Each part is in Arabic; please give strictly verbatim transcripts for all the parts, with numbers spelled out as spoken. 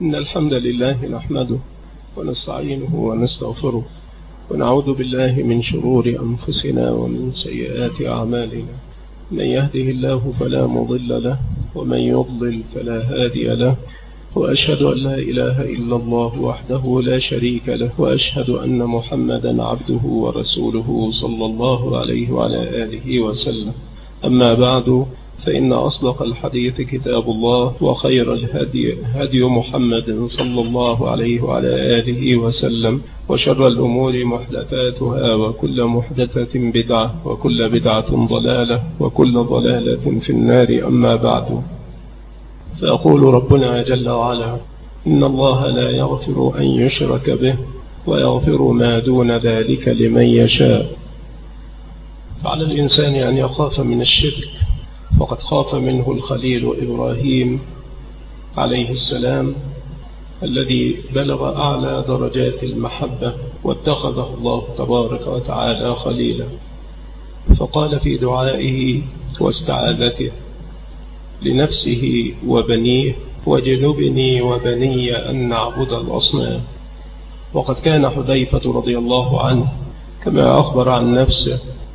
إن الحمد لله نحمده ونستعينه ونستغفره ونعوذ بالله من شرور أنفسنا ومن سيئات أعمالنا. من يهده الله فلا مضل له ومن يضلل فلا هادي له، وأشهد أن لا إله إلا الله وحده لا شريك له، وأشهد أن محمدا عبده ورسوله صلى الله عليه وعلى آله وسلم. أما بعد، فإن أصدق الحديث كتاب الله، وخير الهدي هدي محمد صلى الله عليه وعلى آله وسلم، وشر الأمور محدثاتها، وكل محدثة بدعة، وكل بدعة ضلالة، وكل ضلالة في النار. أما بعد، فيقول ربنا جل وعلا: إن الله لا يغفر أن يشرك به ويغفر ما دون ذلك لمن يشاء. فعلى الإنسان أن يخاف من الشرك، وقد خاف منه الخليل إبراهيم عليه السلام الذي بلغ أعلى درجات المحبة واتخذه الله تبارك وتعالى خليلا. فقال في دعائه واستعاذته لنفسه وبنيه: وجنبني وبني أن نعبد الأصنام. وقد كان حذيفة رضي الله عنه كما أخبر عن نفسه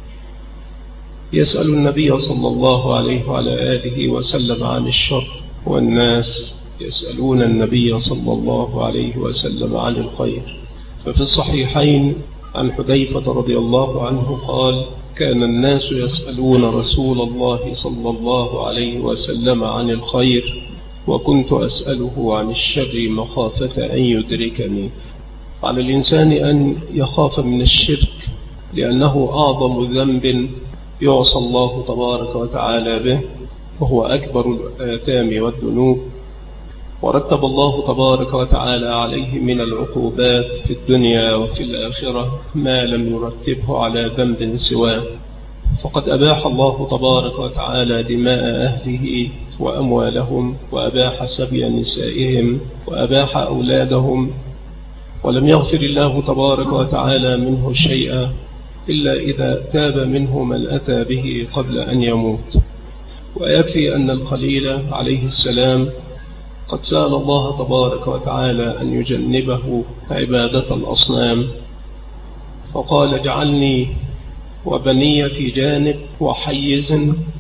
يسأل النبي صلى الله عليه وعلى آله وسلم عن الشر، والناس يسألون النبي صلى الله عليه وسلم عن الخير. ففي الصحيحين عن حذيفة رضي الله عنه قال: كان الناس يسألون رسول الله صلى الله عليه وسلم عن الخير، وكنت أسأله عن الشر مخافة أن يدركني. على الإنسان أن يخاف من الشرك، لأنه أعظم ذنب يعصى الله تبارك وتعالى به، وهو أكبر الآثام والذنوب، ورتب الله تبارك وتعالى عليه من العقوبات في الدنيا وفي الآخرة ما لم يرتبه على ذنب سواه. فقد أباح الله تبارك وتعالى دماء أهله وأموالهم، وأباح سبي نسائهم، وأباح أولادهم، ولم يغفر الله تبارك وتعالى منه شيئا إلا إذا تاب منه من أتى به قبل أن يموت. ويكفي أن الخليل عليه السلام قد سأل الله تبارك وتعالى أن يجنبه عبادة الأصنام، فقال: اجعلني وبني في جانب وحيز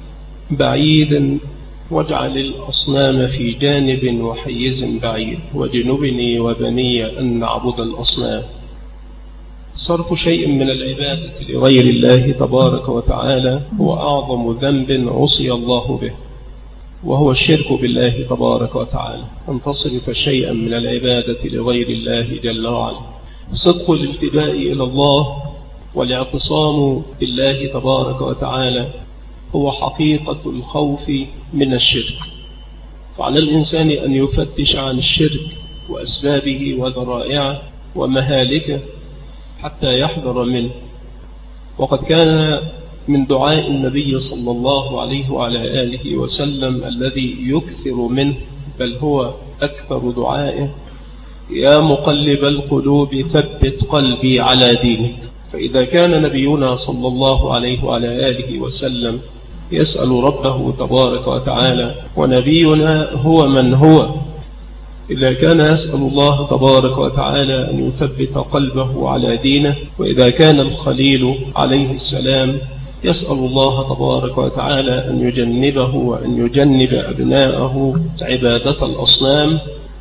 بعيد، واجعل الأصنام في جانب وحيز بعيد، وجنبني وبني أن نعبد الأصنام. صرف شيء من العبادة لغير الله تبارك وتعالى هو أعظم ذنب عصي الله به، وهو الشرك بالله تبارك وتعالى. أن تصرف شيئا من العبادة لغير الله جل وعلا. صدق الالتجاء إلى الله والاعتصام بالله تبارك وتعالى هو حقيقة الخوف من الشرك. فعلى الإنسان أن يفتش عن الشرك وأسبابه وذرائعه ومهالكه حتى يحذر منه. وقد كان من دعاء النبي صلى الله عليه وعلى آله وسلم الذي يكثر منه، بل هو أكثر دعائه: يا مقلب القلوب ثبت قلبي على دينك. فإذا كان نبينا صلى الله عليه وعلى آله وسلم يسأل ربه تبارك وتعالى، ونبينا هو من هو، إذا كان يسأل الله تبارك وتعالى أن يثبت قلبه على دينه، وإذا كان الخليل عليه السلام يسأل الله تبارك وتعالى أن يجنبه وأن يجنب أبناءه عبادة الأصنام،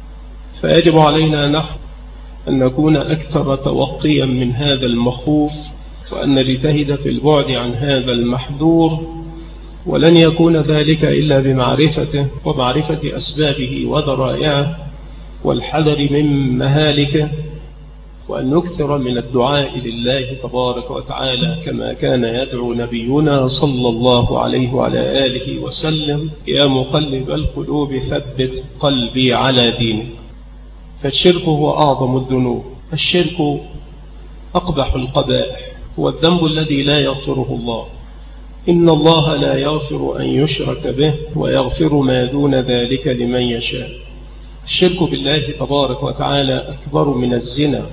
فيجب علينا نحن أن نكون أكثر توقيا من هذا المخوف، وأن نجتهد في البعد عن هذا المحذور. ولن يكون ذلك إلا بمعرفته ومعرفة أسبابه وذرائعه والحذر من مهالكه، وأن نكثر من الدعاء لله تبارك وتعالى كما كان يدعو نبينا صلى الله عليه وعلى آله وسلم: يا مقلب القلوب ثبت قلبي على دينك. فالشرك هو أعظم الذنوب، الشرك أقبح القبائح، هو الذنب الذي لا يغفره الله. إن الله لا يغفر أن يشرك به ويغفر ما دون ذلك لمن يشاء. الشرك بالله تبارك وتعالى أكبر من الزنا،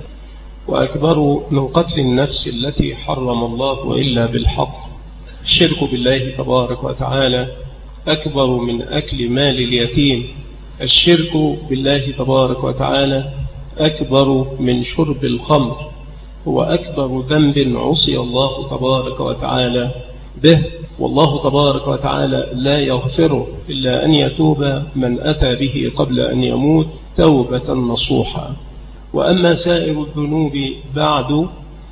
وأكبر من قتل النفس التي حرم الله إلا بالحق. الشرك بالله تبارك وتعالى أكبر من أكل مال اليتيم، الشرك بالله تبارك وتعالى أكبر من شرب الخمر، هو أكبر ذنب عصي الله تبارك وتعالى به، والله تبارك وتعالى لا يغفره إلا أن يتوب من أتى به قبل أن يموت توبة نصوحا. وأما سائر الذنوب بعد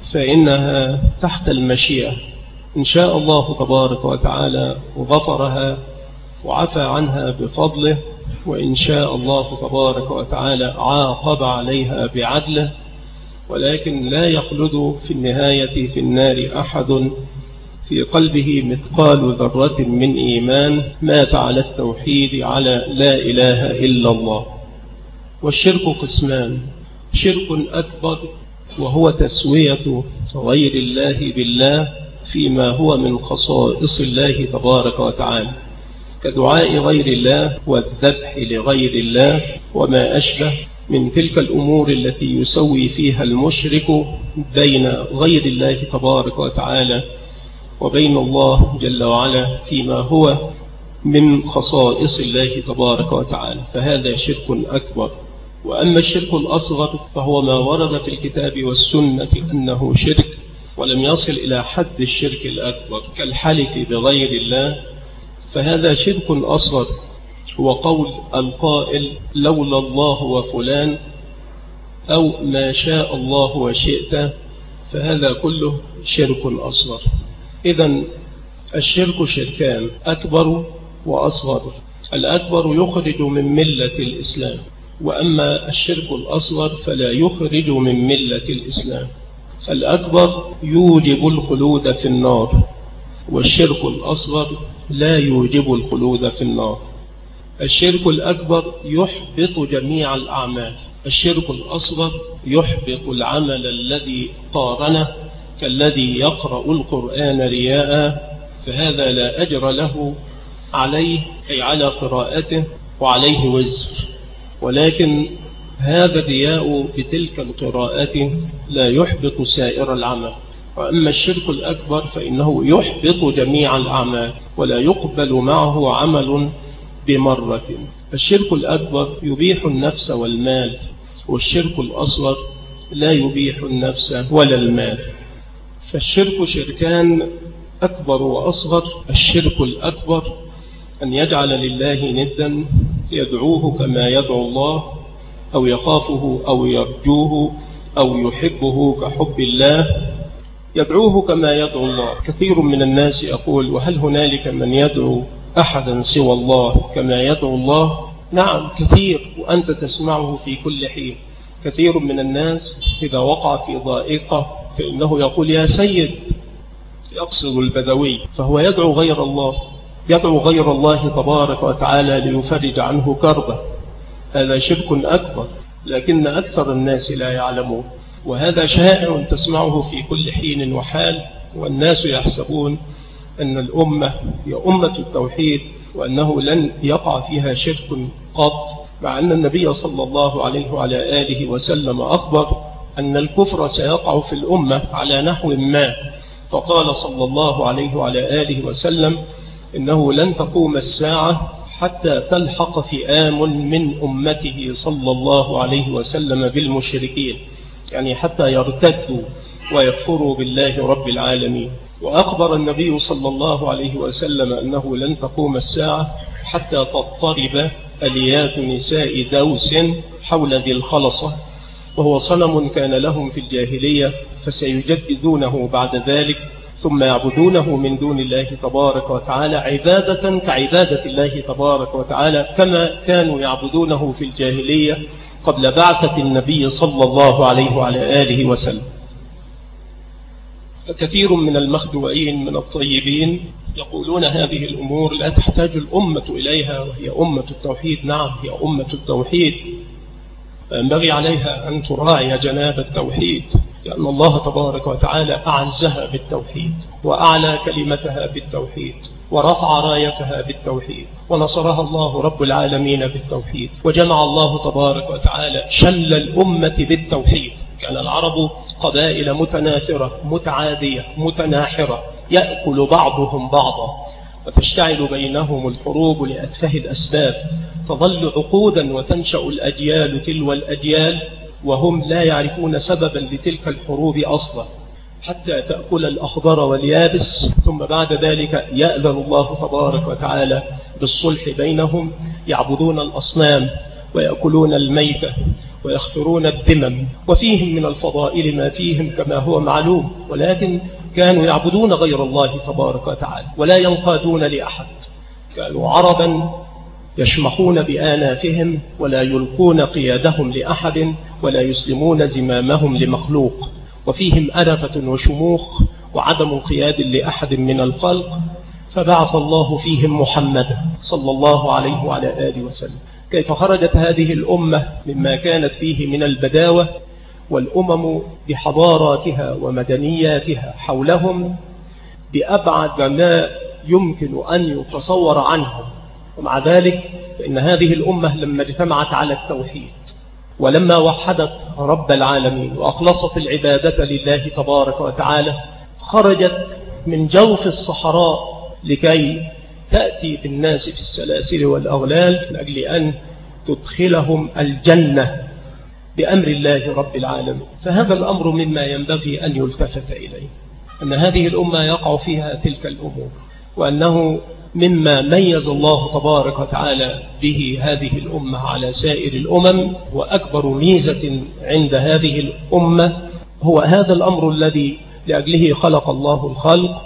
فإنها تحت المشيئة، إن شاء الله تبارك وتعالى غفرها وعفى عنها بفضله، وإن شاء الله تبارك وتعالى عاقب عليها بعدله، ولكن لا يخلد في النهاية في النار أحد في قلبه مثقال ذرة من إيمان مات على التوحيد على لا إله إلا الله. والشرك قسمان: شرك أكبر وهو تسوية غير الله بالله فيما هو من خصائص الله تبارك وتعالى، كدعاء غير الله والذبح لغير الله وما أشبه من تلك الأمور التي يسوي فيها المشرك بين غير الله تبارك وتعالى وبين الله جل وعلا فيما هو من خصائص الله تبارك وتعالى، فهذا شرك أكبر. وأما الشرك الأصغر فهو ما ورد في الكتاب والسنة أنه شرك ولم يصل إلى حد الشرك الأكبر كالحلف بغير الله، فهذا شرك أصغر، هو قول القائل لولا الله وفلان أو ما شاء الله وشئت، فهذا كله شرك أصغر. إذن الشرك شركان: أكبر وأصغر. الأكبر يخرج من ملة الإسلام، وأما الشرك الأصغر فلا يخرج من ملة الإسلام. الأكبر يوجب الخلود في النار، والشرك الأصغر لا يوجب الخلود في النار. الشرك الأكبر يحبط جميع الأعمال، الشرك الأصغر يحبط العمل الذي قارنه، كالذي يقرأ القرآن رياء، فهذا لا أجر له عليه أي على قراءته وعليه وزر، ولكن هذا الرياء بتلك القراءة لا يحبط سائر العمل. وأما الشرك الأكبر فإنه يحبط جميع الأعمال ولا يقبل معه عمل بمرة. الشرك الأكبر يبيح النفس والمال، والشرك الأصغر لا يبيح النفس ولا المال. فالشرك شركان: أكبر وأصغر. الشرك الأكبر أن يجعل لله ندا يدعوه كما يدعو الله، أو يخافه أو يرجوه أو يحبه كحب الله. يدعوه كما يدعو الله، كثير من الناس يقول: وهل هنالك من يدعو أحدا سوى الله كما يدعو الله؟ نعم كثير، وأنت تسمعه في كل حين. كثير من الناس إذا وقع في ضائقة فإنه يقول: يا سيد، يقصد البدوي، فهو يدعو غير الله، يدعو غير الله تبارك وتعالى ليفرج عنه كربه. هذا شرك أكبر، لكن أكثر الناس لا يعلمون، وهذا شائع تسمعه في كل حين وحال، والناس يحسبون أن الأمة هي أمة التوحيد وأنه لن يقع فيها شرك قط، مع أن النبي صلى الله عليه وعلى آله وسلم أخبر أن الكفر سيقع في الأمة على نحو ما، فقال صلى الله عليه وعلى آله وسلم: إنه لن تقوم الساعة حتى تلحق فئام من أمته صلى الله عليه وسلم بالمشركين، يعني حتى يرتدوا ويكفروا بالله رب العالمين. وأخبر النبي صلى الله عليه وسلم أنه لن تقوم الساعة حتى تضطرب أليات نساء دوس حول ذي الخلصة، وهو صنم كان لهم في الجاهلية، فسيجددونه بعد ذلك، ثم يعبدونه من دون الله تبارك وتعالى عبادة كعبادة الله تبارك وتعالى، كما كانوا يعبدونه في الجاهلية قبل بعثة النبي صلى الله عليه وعلى آله وسلم. فكثير من المخدوعين من الطيبين يقولون هذه الأمور لا تحتاج الأمة إليها، وهي أمة التوحيد. نعم، هي أمة التوحيد، فينبغي عليها أن تراعي جناب التوحيد، لأن الله تبارك وتعالى أعزها بالتوحيد، وأعلى كلمتها بالتوحيد، ورفع رايتها بالتوحيد، ونصرها الله رب العالمين بالتوحيد، وجمع الله تبارك وتعالى شمل الأمة بالتوحيد. كان العرب قبائل متناثرة متعادية متناحرة، يأكل بعضهم بعضا، وتشتعل بينهم الحروب لأتفه الأسباب، تظل عقودا وتنشأ الأجيال تلو الأجيال وهم لا يعرفون سببا لتلك الحروب أصلا، حتى تأكل الأخضر واليابس، ثم بعد ذلك يأذن الله تبارك وتعالى بالصلح بينهم، يعبدون الأصنام ويأكلون الميتة ويخفرون الذمم، وفيهم من الفضائل ما فيهم كما هو معلوم، ولكن كانوا يعبدون غير الله تبارك وتعالى ولا ينقادون لأحد، كانوا عربا يشمخون بآنافهم ولا يلقون قيادهم لأحد ولا يسلمون زمامهم لمخلوق، وفيهم أنفة وشموخ وعدم انقياد لأحد من الخلق، فبعث الله فيهم محمدا صلى الله عليه وعلى آله وسلم. كيف خرجت هذه الأمة مما كانت فيه من البداوة، والأمم بحضاراتها ومدنياتها حولهم بأبعد ما يمكن أن يتصور عنهم، ومع ذلك فإن هذه الأمة لما اجتمعت على التوحيد ولما وحدت رب العالمين وأخلصت العبادة لله تبارك وتعالى، خرجت من جوف الصحراء لكي تأتي بالناس في السلاسل والأغلال من أجل أن تدخلهم الجنة بأمر الله رب العالمين. فهذا الأمر مما ينبغي أن يلتفت إليه، أن هذه الأمة يقع فيها تلك الأمور، وأنه مما ميز الله تبارك وتعالى به هذه الأمة على سائر الأمم، وأكبر ميزة عند هذه الأمة هو هذا الأمر الذي لأجله خلق الله الخلق،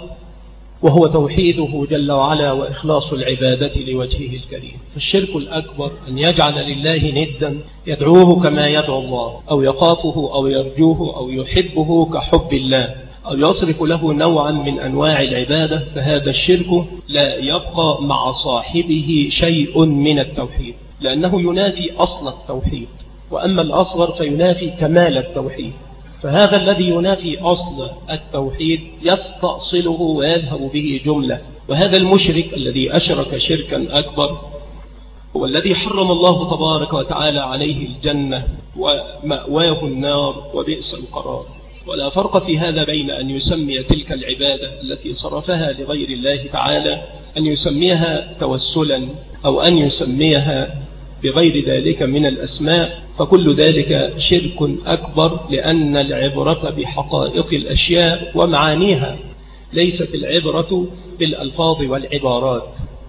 وهو توحيده جل وعلا وإخلاص العبادة لوجهه الكريم. فالشرك الأكبر أن يجعل لله ندا يدعوه كما يدعو الله، أو يخافه أو يرجوه أو يحبه كحب الله، أو يصرف له نوعا من أنواع العبادة، فهذا الشرك لا يبقى مع صاحبه شيء من التوحيد، لأنه ينافي أصل التوحيد، وأما الأصغر فينافي كمال التوحيد. فهذا الذي ينافي أصل التوحيد يستأصله ويذهب به جملة، وهذا المشرك الذي أشرك شركا أكبر هو الذي حرم الله تبارك وتعالى عليه الجنة ومأواه النار وبئس القرار. ولا فرق في هذا بين أن يسمي تلك العبادة التي صرفها لغير الله تعالى أن يسميها توسلا أو أن يسميها بغير ذلك من الأسماء، فكل ذلك شرك أكبر، لأن العبرة بحقائق الأشياء ومعانيها، ليست العبرة بالألفاظ والعبارات،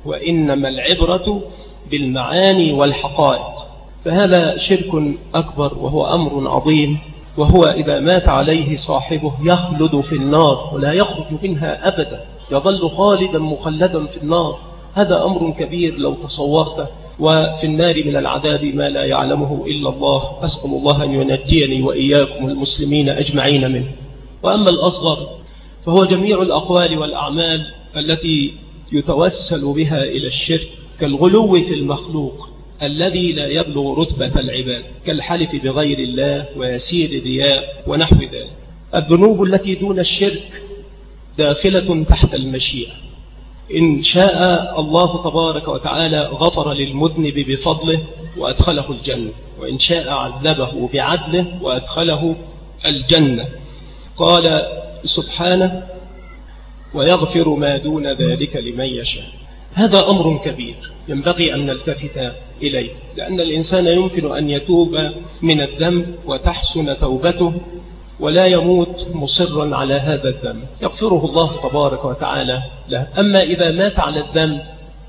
وإنما العبرة بالمعاني والحقائق. فهذا شرك أكبر وهو أمر عظيم، وهو إذا مات عليه صاحبه يخلد في النار ولا يخرج منها أبدا، يظل خالدا مخلدا في النار. هذا أمر كبير لو تصورته، وفي النار من العذاب ما لا يعلمه إلا الله. أسأل الله أن ينجيني وإياكم المسلمين أجمعين منه. وأما الأصغر فهو جميع الأقوال والأعمال التي يتوسل بها إلى الشرك، كالغلو في المخلوق الذي لا يبلغ رتبة العباد، كالحلف بغير الله ويسير رياء ونحو ذلك. الذنوب التي دون الشرك داخلة تحت المشيئة، إن شاء الله تبارك وتعالى غفر للمذنب بفضله وأدخله الجنة، وإن شاء عذبه بعدله وأدخله الجنة. قال سبحانه: ويغفر ما دون ذلك لمن يشاء. هذا أمر كبير ينبغي أن نلتفت إليه، لأن الإنسان يمكن أن يتوب من الذنب وتحسن توبته ولا يموت مصرا على هذا الذنب، يغفره الله تبارك وتعالى له. أما إذا مات على الذنب،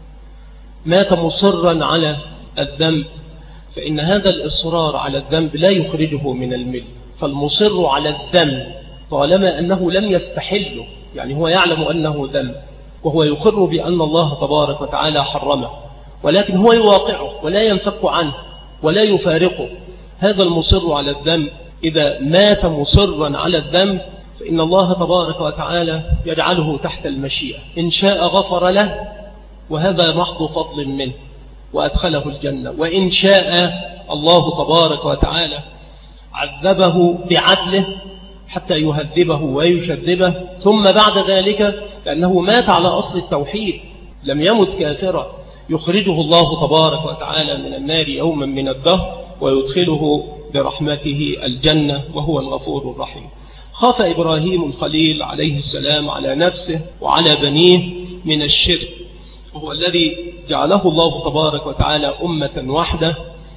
مات مصرا على الذنب، فإن هذا الإصرار على الذنب لا يخرجه من المل. فالمصر على الذنب طالما أنه لم يستحله، يعني هو يعلم أنه ذنب وهو يقر بأن الله تبارك وتعالى حرمه، ولكن هو يواقعه ولا ينفك عنه ولا يفارقه. هذا المصر على الذنب إذا مات مصرا على الذنب فإن الله تبارك وتعالى يجعله تحت المشيئة، إن شاء غفر له وهذا محض فضل منه وأدخله الجنة، وإن شاء الله تبارك وتعالى عذبه بعدله حتى يهذبه ويشذبه، ثم بعد ذلك لأنه مات على أصل التوحيد لم يمت كافرا، يخرجه الله تبارك وتعالى من النار يوما من الدهر ويدخله برحمته الجنة، وهو الغفور الرحيم. خاف إبراهيم الخليل عليه السلام على نفسه وعلى بنيه من الشرك، وهو الذي جعله الله تبارك وتعالى أمة واحدة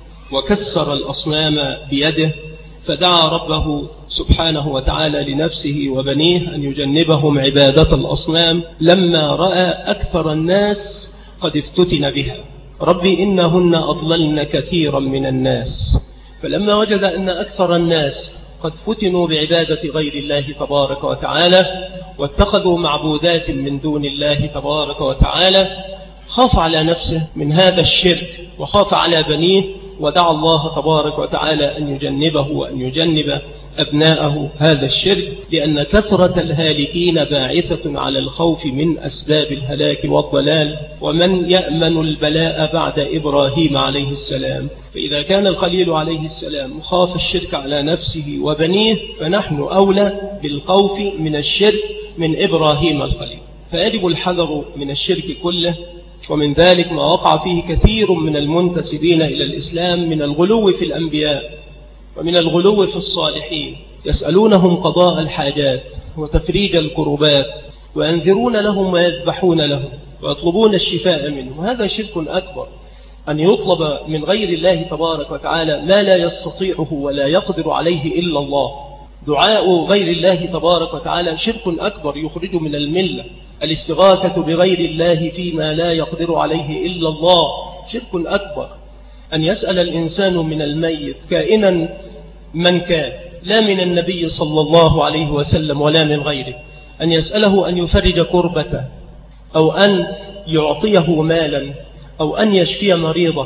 وكسر الأصنام بيده، فدعا ربه سبحانه وتعالى لنفسه وبنيه أن يجنبهم عبادة الأصنام لما رأى أكثر الناس قد افتتن بها. ربي إنهن أضللن كثيرا من الناس. فلما وجد أن أكثر الناس قد فتنوا بعبادة غير الله تبارك وتعالى واتخذوا معبودات من دون الله تبارك وتعالى، خاف على نفسه من هذا الشرك وخاف على بنيه، ودعا الله تبارك وتعالى أن يجنبه وأن يجنب أبناءه هذا الشرك، لأن كثرة الهالكين باعثة على الخوف من أسباب الهلاك والضلال. ومن يأمن البلاء بعد إبراهيم عليه السلام؟ فإذا كان الخليل عليه السلام خاف الشرك على نفسه وبنيه، فنحن أولى بالخوف من الشرك من إبراهيم الخليل. فيجب الحذر من الشرك كله، ومن ذلك ما وقع فيه كثير من المنتسبين إلى الإسلام من الغلو في الأنبياء ومن الغلو في الصالحين، يسألونهم قضاء الحاجات وتفريج الكربات وينذرون لهم ويذبحون لهم ويطلبون الشفاء منهم. وهذا شرك أكبر، أن يطلب من غير الله تبارك وتعالى ما لا يستطيعه ولا يقدر عليه إلا الله. دعاء غير الله تبارك وتعالى شرك أكبر يخرج من الملة. الاستغاثة بغير الله فيما لا يقدر عليه إلا الله شرك أكبر. أن يسأل الإنسان من الميت كائنا من كان، لا من النبي صلى الله عليه وسلم ولا من غيره، أن يسأله أن يفرج كربته أو أن يعطيه مالا أو أن يشفي مريضه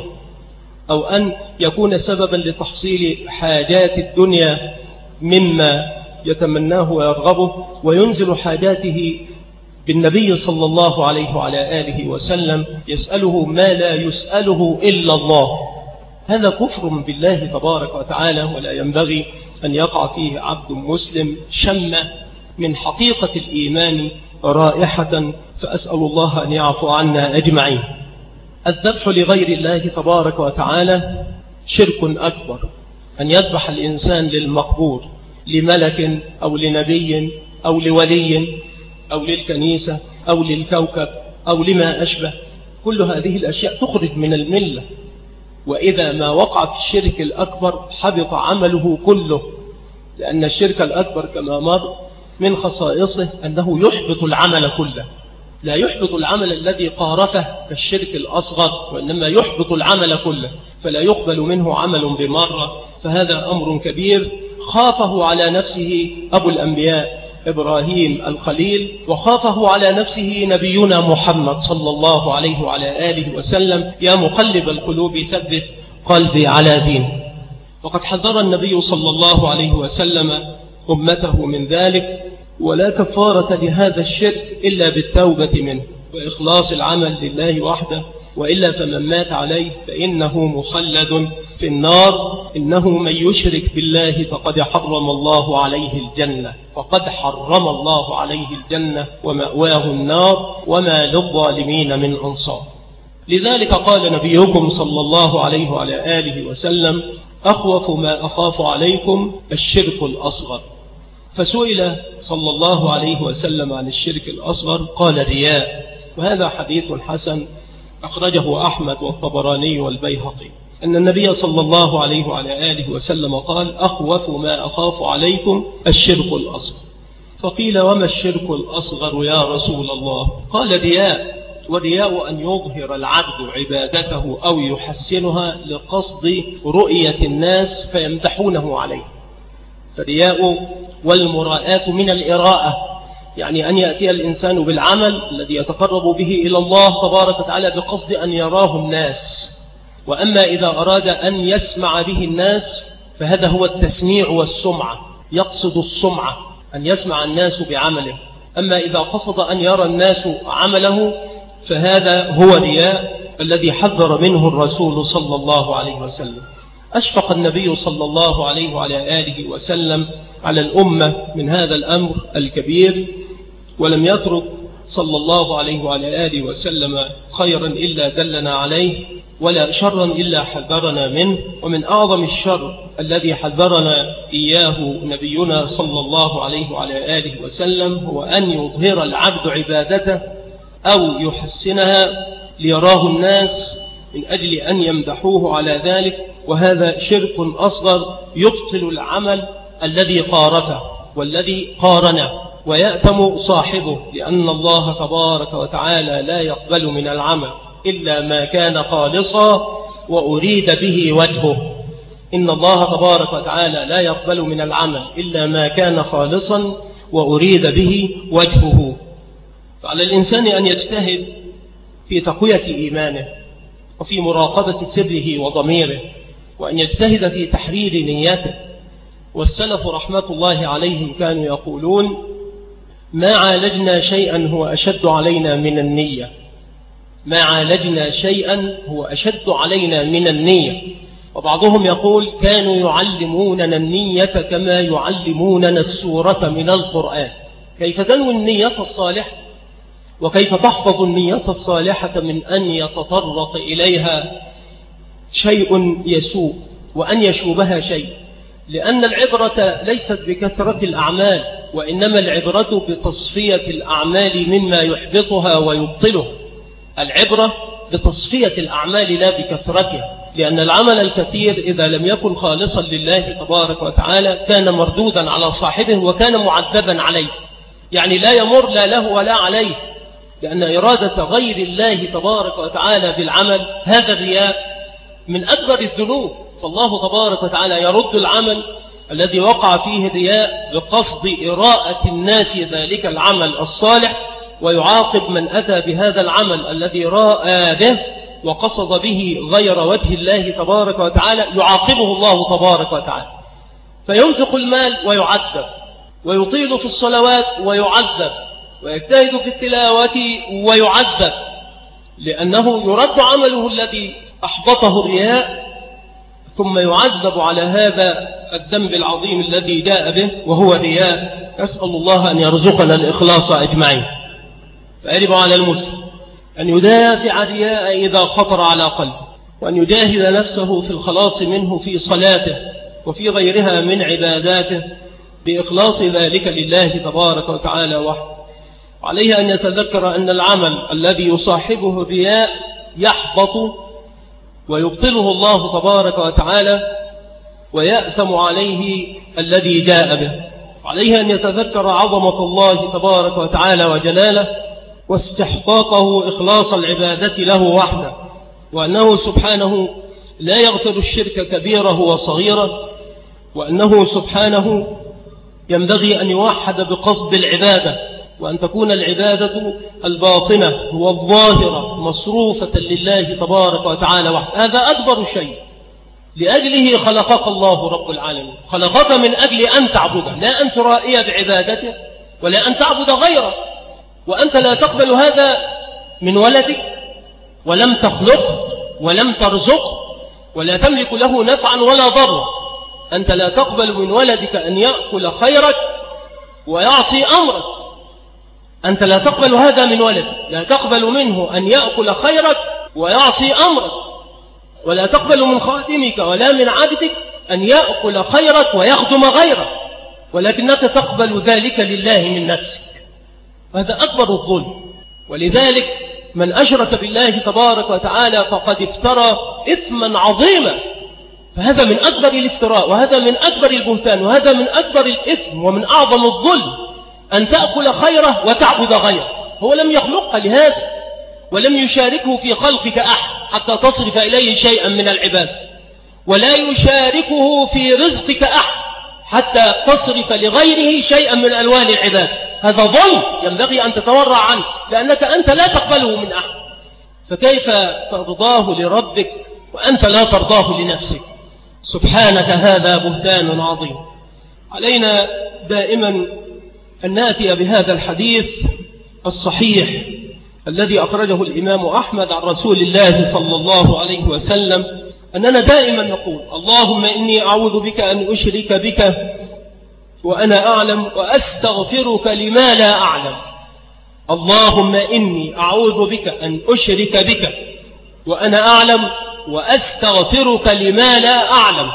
أو أن يكون سببا لتحصيل حاجات الدنيا مما يتمناه ويرغبه، وينزل حاجاته بالنبي صلى الله عليه وعلى آله وسلم، يسأله ما لا يسأله إلا الله. هذا كفر بالله تبارك وتعالى، ولا ينبغي أن يقع فيه عبد مسلم شم من حقيقة الإيمان رائحة، فأسأل الله أن يعفو عنا أجمعين. الذبح لغير الله تبارك وتعالى شرك أكبر، أن يذبح الإنسان للمقبور، لملك أو لنبي أو لولي أو للكنيسة أو للكوكب أو لما أشبه. كل هذه الأشياء تخرج من الملة، وإذا ما وقع في الشرك الأكبر حبط عمله كله، لأن الشرك الأكبر كما مر من خصائصه أنه يحبط العمل كله، لا يحبط العمل الذي قارفه كالشرك الأصغر، وإنما يحبط العمل كله، فلا يقبل منه عمل بمرة. فهذا أمر كبير خافه على نفسه أبو الأنبياء إبراهيم الخليل، وخافه على نفسه نبينا محمد صلى الله عليه وعلى آله وسلم: يا مقلب القلوب ثبت قلبي على دين. وقد حذر النبي صلى الله عليه وسلم أمته من ذلك، ولا كفارة لهذا الشرك إلا بالتوبة منه وإخلاص العمل لله وحده، وإلا فمن مات عليه فإنه مخلد في النار. إنه من يشرك بالله فقد حرم الله عليه الجنة، فقد حرم الله عليه الجنة ومأواه النار، وما للظالمين من أنصار. لذلك قال نبيكم صلى الله عليه وعلى آله وسلم: أخوف ما أخاف عليكم الشرك الأصغر. فسئل صلى الله عليه وسلم عن الشرك الأصغر قال: رياء. وهذا حديث حسن أخرجه أحمد والطبراني والبيهقي، أن النبي صلى الله عليه وعلى آله وسلم قال: أخوف ما أخاف عليكم الشرك الأصغر. فقيل: وما الشرك الأصغر يا رسول الله؟ قال: رياء. والرياء أن يظهر العبد عبادته أو يحسنها لقصد رؤية الناس فيمدحونه عليه. فالرياء والمراءة من الإراءة، يعني أن يأتي الإنسان بالعمل الذي يتقرب به إلى الله تبارك وتعالى بقصد أن يراه الناس. وأما إذا أراد أن يسمع به الناس فهذا هو التسميع والسمعة، يقصد السمعة، أن يسمع الناس بعمله. أما إذا قصد أن يرى الناس عمله فهذا هو رياء الذي حذر منه الرسول صلى الله عليه وسلم. أشفق النبي صلى الله عليه وعلى آله وسلم على الأمة من هذا الأمر الكبير، ولم يترك صلى الله عليه وعلى آله وسلم خيرا إلا دلنا عليه، ولا شرا إلا حذرنا منه. ومن أعظم الشر الذي حذرنا إياه نبينا صلى الله عليه وعلى آله وسلم هو أن يظهر العبد عبادته أو يحسنها ليراه الناس من أجل أن يمدحوه على ذلك، وهذا شرك أصغر يبطل العمل الذي قارفه والذي قارنه، ويأثم صاحبه، لأن الله تبارك وتعالى لا يقبل من العمل إلا ما كان خالصا وأريد به وجهه. إن الله تبارك وتعالى لا يقبل من العمل إلا ما كان خالصا وأريد به وجهه. فعلى الإنسان أن يجتهد في تقوية إيمانه وفي مراقبة سره وضميره، وأن يجتهد في تحرير نيته. والسلف رحمة الله عليهم كانوا يقولون: ما عالجنا شيئا هو أشد علينا من النية. ما عالجنا شيئا هو أشد علينا من النية. وبعضهم يقول: كانوا يعلموننا النية كما يعلموننا السورة من القرآن. كيف تنوي النية الصالحة، وكيف تحفظ النية الصالحة من أن يتطرق إليها شيء يسوء وأن يشوبها شيء. لأن العبرة ليست بكثرة الأعمال، وإنما العبرة بتصفية الأعمال مما يحبطها ويبطلها. العبرة بتصفية الأعمال لا بكثرتها، لأن العمل الكثير إذا لم يكن خالصا لله تبارك وتعالى كان مردودا على صاحبه وكان معذبا عليه، يعني لا يمر لا له ولا عليه، لأن إرادة غير الله تبارك وتعالى بالعمل هذا الرياء من أكبر الذنوب. فالله تبارك وتعالى يرد العمل الذي وقع فيه الرياء بقصد إراءة الناس ذلك العمل الصالح، ويعاقب من أتى بهذا العمل الذي راء به وقصد به غير وجه الله تبارك وتعالى، يعاقبه الله تبارك وتعالى. فينفق المال ويعذب، ويطيل في الصلوات ويعذب، ويجتهد في التلاوة ويعذب، لأنه يرد عمله الذي أحبطه الرياء، ثم يعذب على هذا الذنب العظيم الذي جاء به وهو الرياء. أسأل الله أن يرزقنا الإخلاص أجمعين. فيجب على المسلم أن يدافع الرياء إذا خطر على قلبه، وأن يجاهد نفسه في الخلاص منه في صلاته وفي غيرها من عباداته بإخلاص ذلك لله تبارك وتعالى وحده. عليه أن يتذكر أن العمل الذي يصاحبه الرياء يحبط ويبطله الله تبارك وتعالى، ويأثم عليه الذي جاء به. عليه أن يتذكر عظمة الله تبارك وتعالى وجلاله، واستحقاقه إخلاص العبادة له وحده، وأنه سبحانه لا يغفر الشرك كبيره وصغيره، وأنه سبحانه ينبغي أن يوحد بقصد العبادة، وأن تكون العبادة الباطنة والظاهرة مصروفة لله تبارك وتعالى وحده. هذا أكبر شيء، لأجله خلقك الله رب العالمين. خلقك من أجل أن تعبده، لا أن ترائي بعبادته ولا أن تعبد غيره. وأنت لا تقبل هذا من ولدك، ولم تخلقه ولم ترزقه، ولا تملك له نفعا ولا ضرا. أنت لا تقبل من ولدك أن يأكل خيرك ويعصي أمرك. أنت لا تقبل هذا من ولدك، لا تقبل منه أن يأكل خيرك ويعصي أمرك، ولا تقبل من خادمك ولا من عبدك أن يأكل خيرك ويخدم غيرك، ولكنك تقبل ذلك لله من نفسك. هذا أكبر الظلم. ولذلك من أشرك بالله تبارك وتعالى فقد افترى إثما عظيما. فهذا من أكبر الافتراء، وهذا من أكبر البهتان، وهذا من أكبر الإثم ومن أعظم الظلم، أن تأكل خيره وتعبد غيره. هو لم يخلقك لهذا، ولم يشاركه في خلقك أحد حتى تصرف إليه شيئا من العباد، ولا يشاركه في رزقك أحد حتى تصرف لغيره شيئا من ألوان العباد. هذا ظلم ينبغي أن تتورع عنه، لأنك أنت لا تقبله من أحد. فكيف ترضاه لربك وأنت لا ترضاه لنفسك؟ سبحانك، هذا بهتان عظيم. علينا دائما أن نأتي بهذا الحديث الصحيح الذي أخرجه الإمام أحمد عن رسول الله صلى الله عليه وسلم، أننا دائما نقول: اللهم إني أعوذ بك أن أشرك بك وأنا أعلم، وأستغفرك لما لا أعلم. اللهم إني أعوذ بك أن أشرك بك وأنا أعلم، وأستغفرك لما لا أعلم.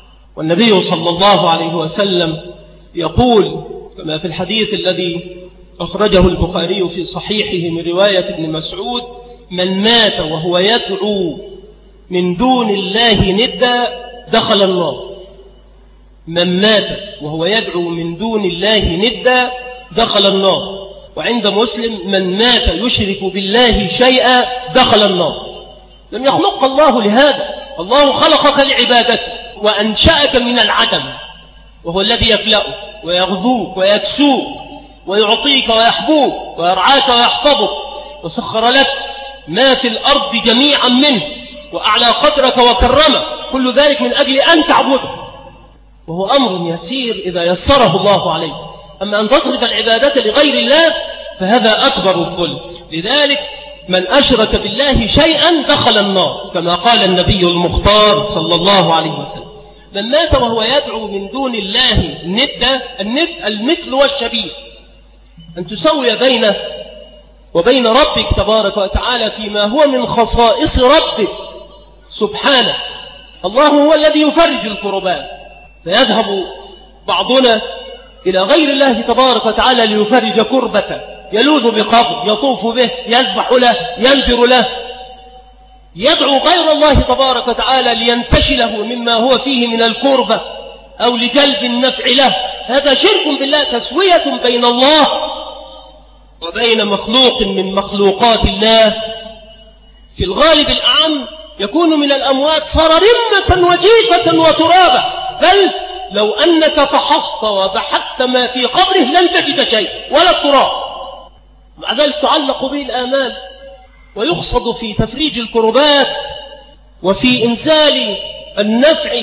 والنبي صلى الله عليه وسلم يقول كما في الحديث الذي أخرجه البخاري في صحيحه من رواية ابن مسعود: من مات وهو يدعو من دون الله ندا دخل النار. من مات وهو يدعو من دون الله ندا دخل النار. وعند مسلم: من مات يشرك بالله شيئا دخل النار. لم يخلق الله لهذا، الله خلقك لعبادته وأنشأك من العدم، وهو الذي يخلقك ويغذوك ويكسوك ويعطيك ويحبوك ويرعاك ويحفظك، وسخر لك ما في الأرض جميعا منه، وأعلى قدرك وكرمك، كل ذلك من أجل أن تعبده، وهو أمر يسير إذا يسره الله عليه. أما أن تصرف العبادة لغير الله فهذا أكبر الظلم. لذلك من أشرك بالله شيئا دخل النار، كما قال النبي المختار صلى الله عليه وسلم: من مات وهو يدعو من دون الله ندا، الند المثل والشبيه، أن تسوي بينه وبين ربك تبارك وتعالى فيما هو من خصائص ربك سبحانه. الله هو الذي يفرج الكربات، فيذهب بعضنا إلى غير الله تبارك وتعالى ليفرج كربته، يلوذ بقبر، يطوف به، يذبح له، ينذر له، يدعو غير الله تبارك وتعالى لينتشله مما هو فيه من الكربة أو لجلب النفع له. هذا شرك بالله، تسوية بين الله وبين مخلوق من مخلوقات الله. في الغالب الأعم يكون من الأموات صررمة وجيفة وترابة، بل لو أنك فحصت وبحثت ما في قبره لن تجد شيء ولا التراب، مع ذلك تعلق به الآمال ويقصد في تفريج الكربات وفي إنزال النفع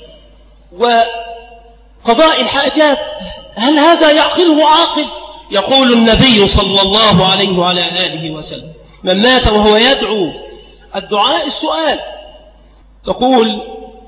وقضاء الحاجات. هل هذا يعقله عاقل؟ يقول النبي صلى الله عليه وعلى آله وسلم: من مات وهو يدعو، الدعاء السؤال، تقول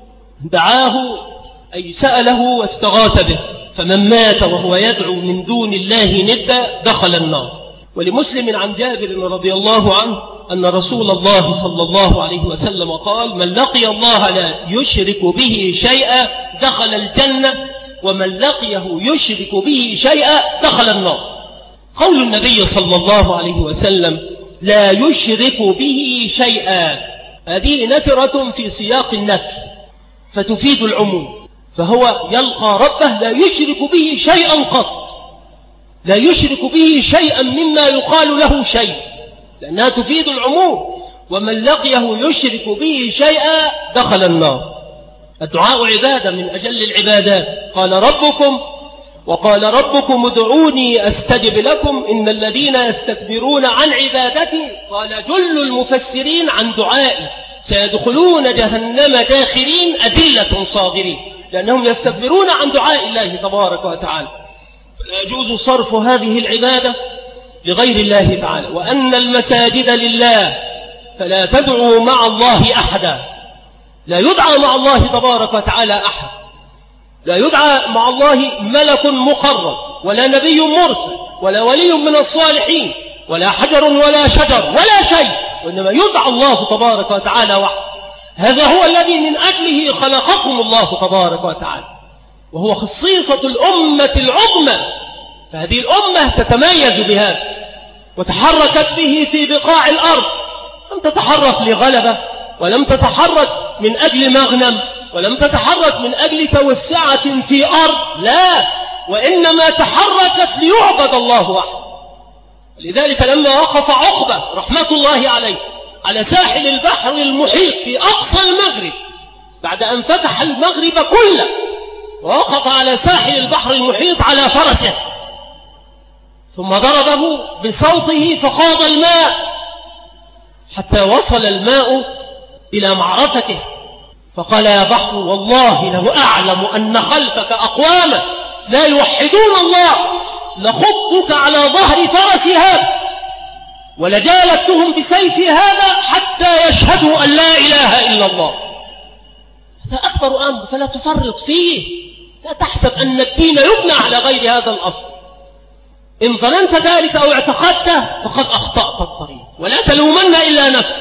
دعاه أي سأله واستغاث به. فمن مات وهو يدعو من دون الله ندا دخل النار. ولمسلم عن جابر رضي الله عنه أن رسول الله صلى الله عليه وسلم قال: من لقي الله لا يشرك به شيئا دخل الجنة، ومن لقيه يشرك به شيئا دخل النار. قول النبي صلى الله عليه وسلم لا يشرك به شيئا، هذه نكرة في سياق النفي فتفيد العموم، فهو يلقى ربه لا يشرك به شيئا قط، لا يشرك به شيئا مما يقال له شيء، لأنها تفيد العموم. ومن لقيه يشرك به شيئا دخل النار. الدعاء عبادة من أجل العبادات. قال ربكم وقال ربكم ادعوني أستجب لكم إن الذين يستكبرون عن عبادتي، قال جل المفسرين عن دعائي سيدخلون جهنم داخرين أذلة صاغرين، لأنهم يستكبرون عن دعاء الله تبارك وتعالى. فلا يجوز صرف هذه العبادة لغير الله تعالى. وأن المساجد لله فلا تدعوا مع الله أحدا، لا يدعى مع الله تبارك وتعالى أحد، لا يدعى مع الله ملك مقرب ولا نبي مرسل ولا ولي من الصالحين ولا حجر ولا شجر ولا شيء، وإنما يدعى الله تبارك وتعالى وحده. هذا هو الذي من أجله خلقكم الله تبارك وتعالى، وهو خصيصة الأمة العظمى. فهذه الأمة تتميز بهذا وتحركت به في بقاع الأرض، لم تتحرك لغلبة، ولم تتحرك من أجل مغنم، ولم تتحرك من أجل توسعة في أرض، لا، وإنما تحركت ليعبد الله وحده. لذلك لما وقف عقبة رحمة الله عليه على ساحل البحر المحيط في أقصى المغرب بعد أن فتح المغرب كله، ووقف على ساحل البحر المحيط على فرسه، ثم ضربه بصوته فخاض الماء حتى وصل الماء إلى معرفته، فقال يا بحر والله لو أعلم أن خلفك أقواما لا يوحدون الله لخضتك على ظهر فرس هذا ولجالدتهم بسيفي هذا حتى يشهدوا أن لا إله إلا الله. هذا أكبر أمر، فلا تفرط فيه، لا تحسب أن الدين يبنى على غير هذا الأصل. إن ظننت ذلك أو اعتقدته فقد أخطأت الطريق، ولا تلومن إلا نفسك.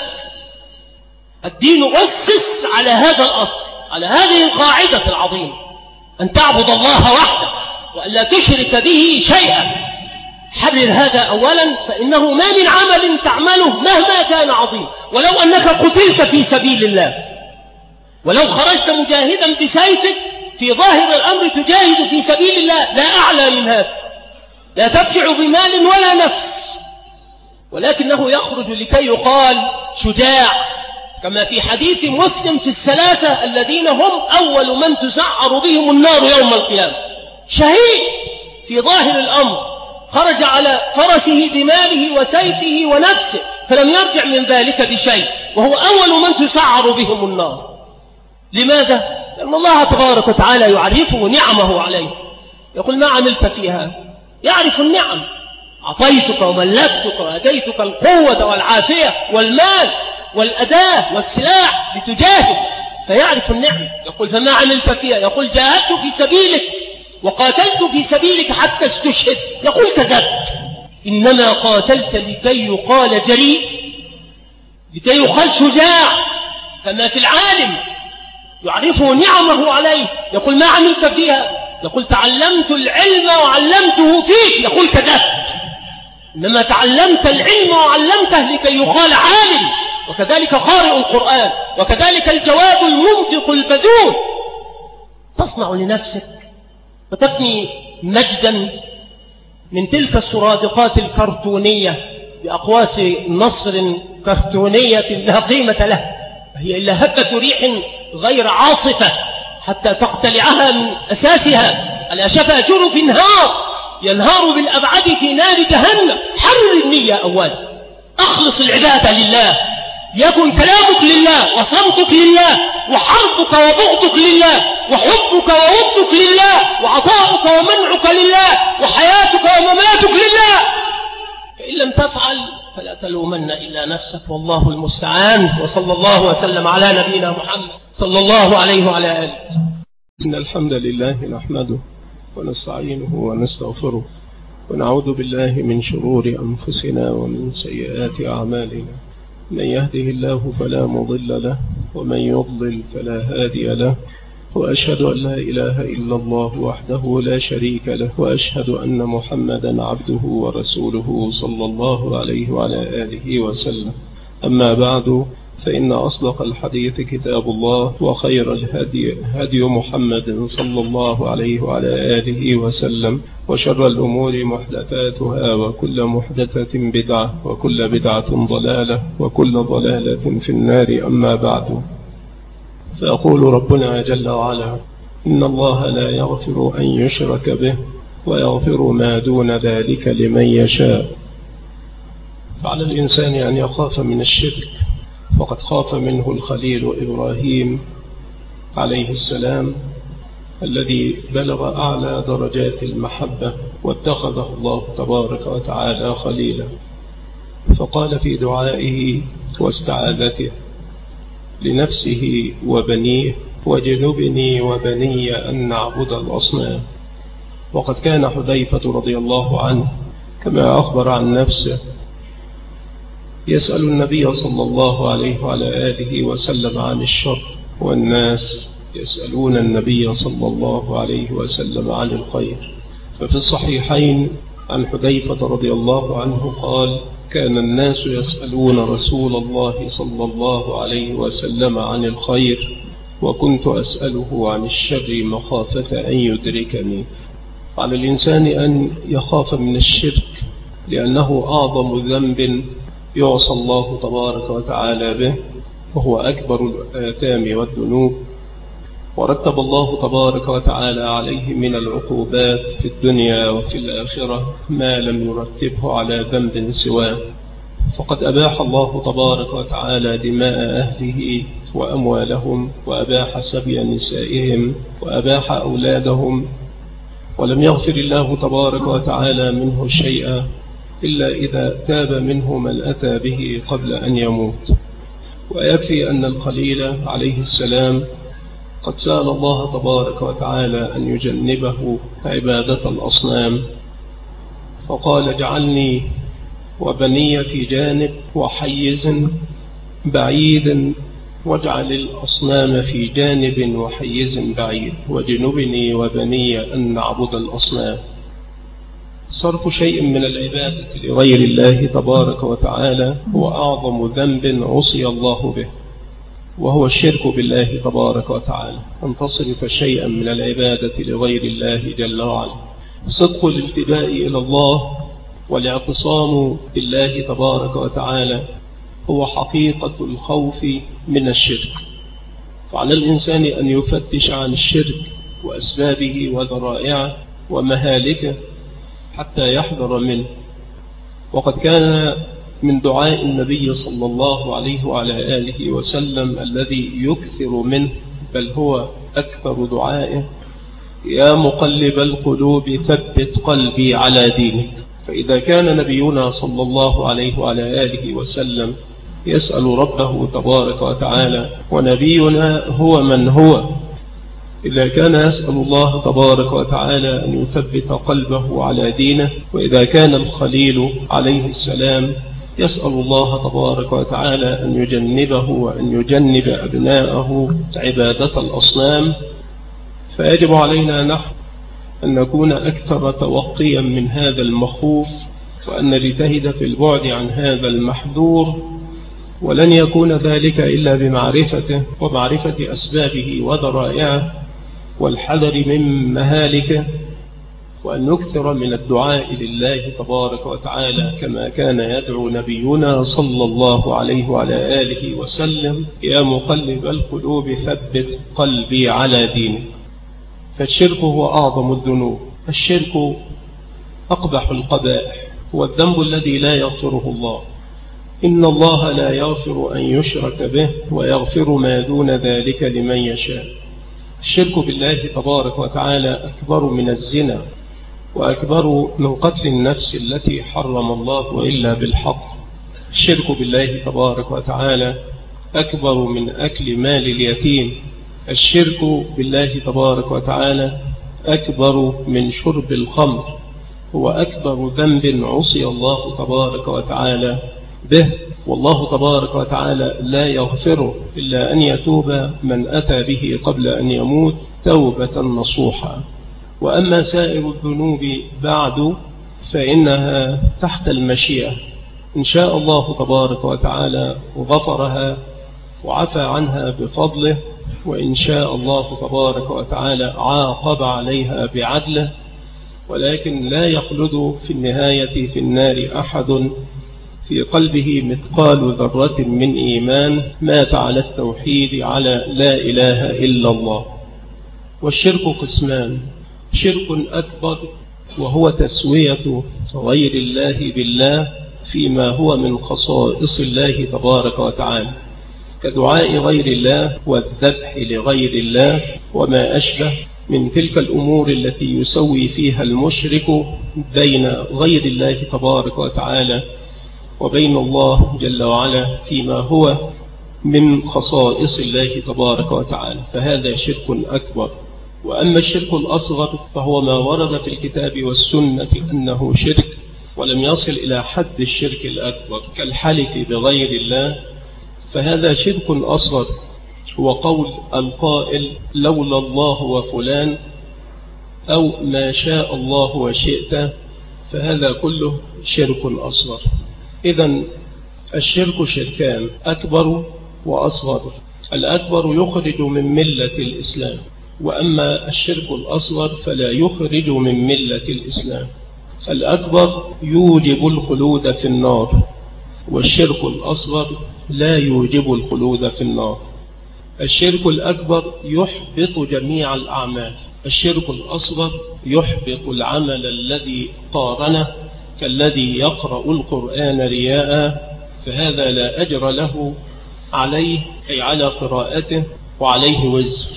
الدين أسس على هذا الأصل، على هذه القاعدة العظيمة، أن تعبد الله وحده وأن لا تشرك به شيئا. حرر هذا أولا، فإنه ما من عمل تعمله مهما كان عظيم، ولو أنك قتلت في سبيل الله، ولو خرجت مجاهدا بسيفك في ظاهر الأمر تجاهد في سبيل الله، لا أعلى من هذا، لا تبشع بمال ولا نفس، ولكنه يخرج لكي يقال شجاع، كما في حديث مسلم في الثلاثة الذين هم أول من تسعر بهم النار يوم القيامة. شهيد في ظاهر الأمر، خرج على فرسه بماله وسيفه ونفسه، فلم يرجع من ذلك بشيء، وهو أول من تسعر بهم النار. لماذا؟ لأن الله تبارك وتعالى يعرفه نعمه عليه، يقول ما عملت فيها، يعرف النعم، أعطيتك وملكتك وأتيتك القوة والعافية والمال والأداة والسلاح لتجاهد، فيعرف النعم. يقول فما عملت فيها، يقول جاهدت في سبيلك وقاتلت في سبيلك حتى استشهد، يقول كذبت، إنما قاتلت لكي يقال جريء، لكي يقال شجاع، كما في العالم يعرفه نعمه عليه، يقول ما عملت فيها، يقول تعلمت العلم وعلمته فيك، يقول كذبت، إنما تعلمت العلم وعلمته لكي يقال عالم. وكذلك قارئ القرآن، وكذلك الجواد المنفق البذول. تصنع لنفسك وتبني مجدا من تلك السرادقات الكرتونية بأقواس نصر كرتونية لا قيمة لها، هي إلا هبة ريح غير عاصفة حتى تقتلعها من أساسها. على شفا جرف انهار ينهار بالأبعد في نار جهنم. حرر النية أولا، أخلص العبادة لله، يكن كلامك لله وصمتك لله وحربك وبغضك لله وحبك وودك لله وعطاؤك ومنعك لله وحياتك ومماتك لله. فإن لم تفعل فلا تلومن إلا نفسك، والله المستعان. وصلى الله وسلم على نبينا محمد صلى الله عليه وعلى آله. إن الحمد لله نحمده ونستعينه ونستغفره ونعوذ بالله من شرور أنفسنا ومن سيئات أعمالنا. من يهده الله فلا مضل له ومن يضلل فلا هادي له، وأشهد أن لا إله إلا الله وحده لا شريك له، وأشهد أن محمدا عبده ورسوله صلى الله عليه وعلى آله وسلم. أما بعد، فإن أصدق الحديث كتاب الله، وخير الهدي هدي محمد صلى الله عليه وعلى آله وسلم، وشر الأمور محدثاتها، وكل محدثة بدعة، وكل بدعة ضلالة، وكل ضلالة في النار. أما بعد، فأقول ربنا جل وعلا: إن الله لا يغفر أن يشرك به ويغفر ما دون ذلك لمن يشاء. فعلى الإنسان أن يخاف من الشرك، وقد خاف منه الخليل إبراهيم عليه السلام، الذي بلغ أعلى درجات المحبة واتخذه الله تبارك وتعالى خليلا، فقال في دعائه واستعاذته لنفسه وبنيه: وجنبني وبني أن نعبد الأصنام. وقد كان حذيفة رضي الله عنه كما أخبر عن نفسه يسأل النبي صلى الله عليه وعلى آله وسلم عن الشر، والناس يسألون النبي صلى الله عليه وسلم عن الخير. ففي الصحيحين عن حذيفة رضي الله عنه قال: كان الناس يسألون رسول الله صلى الله عليه وسلم عن الخير، وكنت أسأله عن الشر مخافة أن يدركني. على الإنسان أن يخاف من الشرك، لأنه أعظم ذنب يعصى الله تبارك وتعالى به، وهو أكبر الآثام والذنوب، ورتب الله تبارك وتعالى عليه من العقوبات في الدنيا وفي الآخرة ما لم يرتبه على ذنب سواه. فقد أباح الله تبارك وتعالى دماء أهله وأموالهم، وأباح سبي نسائهم، وأباح أولادهم، ولم يغفر الله تبارك وتعالى منه شيئا إلا إذا تاب منه من أتى به قبل أن يموت. ويكفي أن الخليل عليه السلام قد سأل الله تبارك وتعالى أن يجنبه عبادة الأصنام، فقال: اجعلني وبني في جانب وحيز بعيد، واجعل الأصنام في جانب وحيز بعيد، وجنبني وبني أن نعبد الأصنام. صرف شيء من العبادة لغير الله تبارك وتعالى هو أعظم ذنب عصي الله به، وهو الشرك بالله تبارك وتعالى، أن تصرف شيئا من العبادة لغير الله جل وعلا. صدق الالتجاء إلى الله والاعتصام بالله تبارك وتعالى هو حقيقة الخوف من الشرك. فعلى الإنسان أن يفتش عن الشرك وأسبابه وذرائعه ومهالكه حتى يحذر منه. وقد كان من دعاء النبي صلى الله عليه وعلى آله وسلم الذي يكثر منه، بل هو أكثر دعائه: يا مقلب القلوب ثبت قلبي على دينك. فإذا كان نبينا صلى الله عليه وعلى آله وسلم يسأل ربه تبارك وتعالى، ونبينا هو من هو، إذا كان يسأل الله تبارك وتعالى أن يثبت قلبه على دينه، وإذا كان الخليل عليه السلام يسأل الله تبارك وتعالى أن يجنبه وأن يجنب أبناءه عبادة الأصنام، فيجب علينا نحن أن نكون أكثر توقيا من هذا المخوف، وأن نجتهد في البعد عن هذا المحذور. ولن يكون ذلك إلا بمعرفته ومعرفة أسبابه وذرائعه والحذر من مهالكه، وأن نكثر من الدعاء لله تبارك وتعالى كما كان يدعو نبينا صلى الله عليه وعلى آله وسلم: يا مقلب القلوب ثبت قلبي على دينك. فالشرك هو أعظم الذنوب، الشرك أقبح القبائح، هو الذنب الذي لا يغفره الله. إن الله لا يغفر أن يشرك به ويغفر ما دون ذلك لمن يشاء. الشرك بالله تبارك وتعالى أكبر من الزنا، وأكبر من قتل النفس التي حرم الله إلا بالحق. الشرك بالله تبارك وتعالى أكبر من أكل مال اليتيم. الشرك بالله تبارك وتعالى أكبر من شرب الخمر، هو أكبر ذنب عصي الله تبارك وتعالى به، والله تبارك وتعالى لا يغفره إلا أن يتوب من أتى به قبل أن يموت توبة نصوحا. وأما سائر الذنوب بعد فإنها تحت المشيئة، إن شاء الله تبارك وتعالى غفرها وعفى عنها بفضله، وإن شاء الله تبارك وتعالى عاقب عليها بعدله، ولكن لا يخلد في النهاية في النار أحد في قلبه مثقال ذرة من إيمان مات على التوحيد على لا إله إلا الله. والشرك قسمان: شرك أكبر وهو تسوية غير الله بالله فيما هو من خصائص الله تبارك وتعالى، كدعاء غير الله والذبح لغير الله وما أشبه من تلك الأمور التي يسوي فيها المشرك بين غير الله تبارك وتعالى وبين الله جل وعلا فيما هو من خصائص الله تبارك وتعالى، فهذا شرك أكبر. وأما الشرك الأصغر فهو ما ورد في الكتاب والسنة أنه شرك ولم يصل إلى حد الشرك الأكبر، كالحلف بغير الله، فهذا شرك أصغر. هو قول القائل: لولا الله وفلان، أو ما شاء الله وشئت، فهذا كله شرك أصغر. إذن الشرك شركان: أكبر وأصغر. الأكبر يخرج من ملة الإسلام، وأما الشرك الأصغر فلا يخرج من ملة الإسلام. الأكبر يوجب الخلود في النار، والشرك الأصغر لا يوجب الخلود في النار. الشرك الأكبر يحبط جميع الأعمال، الشرك الأصغر يحبط العمل الذي قارنه، كالذي يقرأ القرآن رياء، فهذا لا أجر له عليه أي على قراءته وعليه وزر،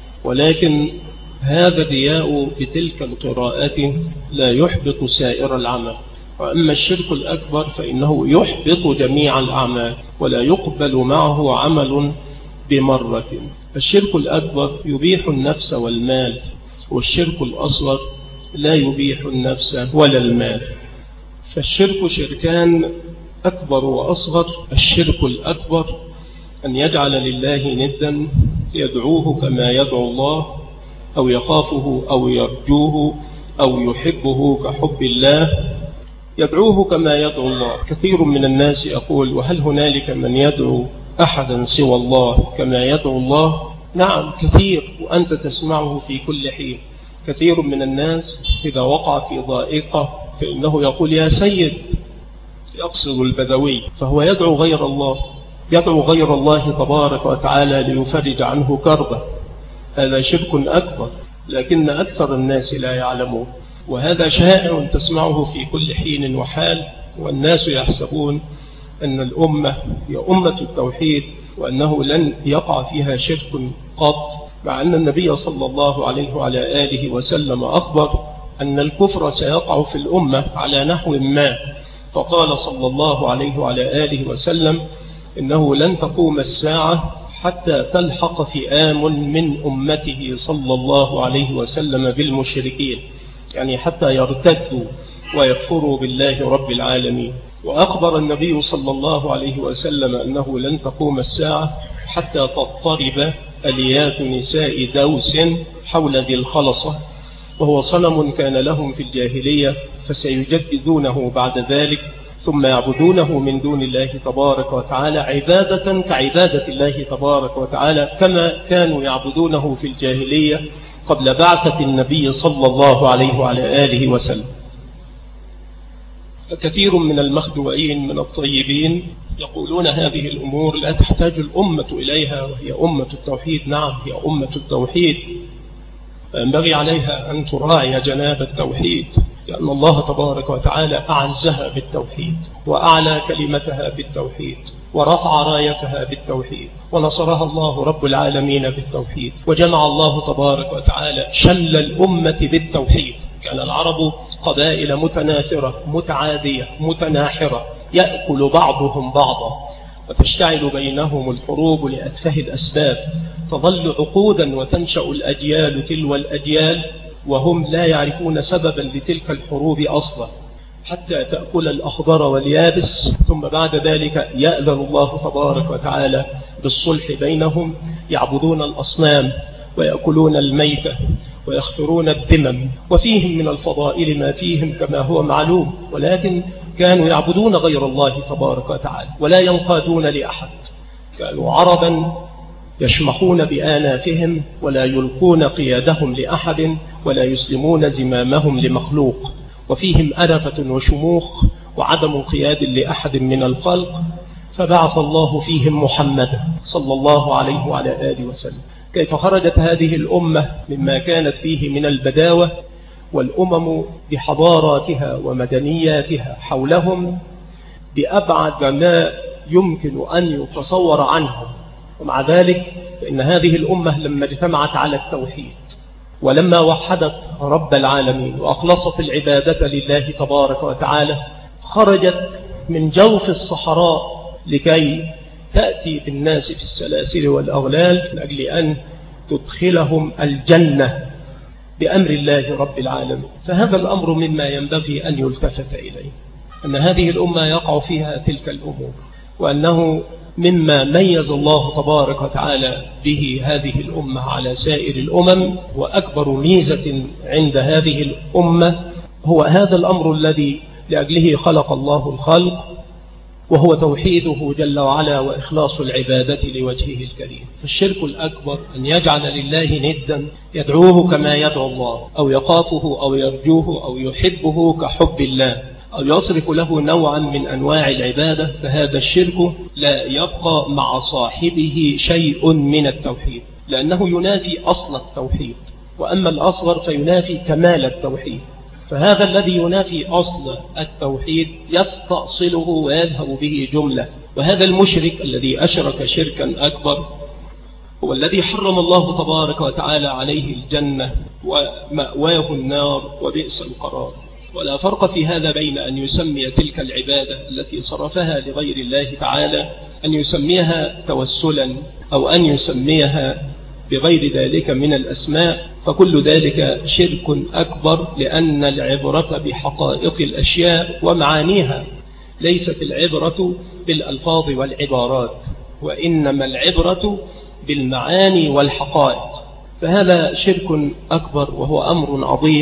ولكن هذا الرياء بتلك القراءة لا يحبط سائر العمل. وأما الشرك الأكبر فإنه يحبط جميع الأعمال ولا يقبل معه عمل بمرة. الشرك الأكبر يبيح النفس والمال، والشرك الأصغر لا يبيح النفس ولا المال. فالشرك شركان: أكبر وأصغر. الشرك الأكبر أن يجعل لله ندا يدعوه كما يدعو الله، أو يخافه أو يرجوه أو يحبه كحب الله يدعوه كما يدعو الله. كثير من الناس يقول: وهل هنالك من يدعو أحدا سوى الله كما يدعو الله؟ نعم كثير، وأنت تسمعه في كل حين. كثير من الناس إذا وقع في ضائقة فإنه يقول: يا سيد، يقصد البدوي، فهو يدعو غير الله، يدعو غير الله تبارك وتعالى ليفرج عنه كربه. هذا شرك أكبر، لكن أكثر الناس لا يعلمون، وهذا شائع تسمعه في كل حين وحال. والناس يحسبون أن الأمة هي أمة التوحيد، وأنه لن يقع فيها شرك قط، مع أن النبي صلى الله عليه وعلى آله وسلم أخبر أن الكفر سيقع في الأمة على نحو ما، فقال صلى الله عليه وعلى آله وسلم: إنه لن تقوم الساعة حتى تلحق فئام من أمته صلى الله عليه وسلم بالمشركين، يعني حتى يرتدوا ويكفروا بالله رب العالمين. وأخبر النبي صلى الله عليه وسلم أنه لن تقوم الساعة حتى تضطرب أليات نساء دوس حول ذي الخلصة، وهو صنم كان لهم في الجاهلية، فسيجددونه بعد ذلك، ثم يعبدونه من دون الله تبارك وتعالى عبادة كعبادة الله تبارك وتعالى، كما كانوا يعبدونه في الجاهلية قبل بعثة النبي صلى الله عليه وعلى آله وسلم. فكثير من المخدوعين من الطيبين يقولون هذه الأمور لا تحتاج الأمة إليها، وهي أمة التوحيد. نعم، هي أمة التوحيد، فينبغي عليها أن تراعي جناب التوحيد، لأن الله تبارك وتعالى أعزها بالتوحيد، وأعلى كلمتها بالتوحيد، ورفع رايتها بالتوحيد، ونصرها الله رب العالمين بالتوحيد، وجمع الله تبارك وتعالى شل الأمة بالتوحيد. كان العرب قبائل متناثرة متعادية متناحرة، يأكل بعضهم بعضا، وتشتعل بينهم الحروب لأتفه الأسباب، تظل عقودا وتنشأ الأجيال تلو الأجيال وهم لا يعرفون سببا لتلك الحروب أصلا، حتى تأكل الأخضر واليابس، ثم بعد ذلك يأذن الله تبارك وتعالى بالصلح بينهم، يعبدون الأصنام ويأكلون الميتة ويخفرون الذمم، وفيهم من الفضائل ما فيهم كما هو معلوم، ولكن كانوا يعبدون غير الله تبارك وتعالى ولا ينقادون لأحد. كانوا عربا يشمخون بآنافهم ولا يلقون قيادهم لأحد ولا يسلمون زمامهم لمخلوق، وفيهم أنفة وشموخ وعدم انقياد لأحد من الخلق. فبعث الله فيهم محمدا صلى الله عليه وعلى آله وسلم. كيف خرجت هذه الأمة مما كانت فيه من البداوة، والأمم بحضاراتها ومدنياتها حولهم بأبعد ما يمكن أن يتصور عنهم، ومع ذلك فإن هذه الأمة لما اجتمعت على التوحيد، ولما وحدت رب العالمين وأخلصت العبادة لله تبارك وتعالى، خرجت من جوف الصحراء لكي تأتي بالناس في السلاسل والأغلال من أجل أن تدخلهم الجنة بأمر الله رب العالمين. فهذا الأمر مما ينبغي أن يلتفت إليه، أن هذه الأمة يقع فيها تلك الأمور، وأنه مما ميز الله تبارك وتعالى به هذه الأمة على سائر الأمم، وأكبر ميزة عند هذه الأمة هو هذا الأمر الذي لأجله خلق الله الخلق، وهو توحيده جل وعلا وإخلاص العبادة لوجهه الكريم. فالشرك الأكبر أن يجعل لله ندا يدعوه كما يدعو الله، أو يخافه أو يرجوه أو يحبه كحب الله، أو يصرف له نوعا من أنواع العبادة، فهذا الشرك لا يبقى مع صاحبه شيء من التوحيد، لأنه ينافي أصل التوحيد، وأما الأصغر فينافي كمال التوحيد. فهذا الذي ينافي أصل التوحيد يستأصله ويذهب به جملة. وهذا المشرك الذي أشرك شركا أكبر هو الذي حرم الله تبارك وتعالى عليه الجنة ومأواه النار وبئس القرار. ولا فرق في هذا بين أن يسمي تلك العبادة التي صرفها لغير الله تعالى أن يسميها توسلا أو أن يسميها بغير ذلك من الأسماء، فكل ذلك شرك أكبر، لأن العبرة بحقائق الأشياء ومعانيها، ليست العبرة بالألفاظ والعبارات، وإنما العبرة بالمعاني والحقائق. فهذا شرك أكبر وهو أمر عظيم،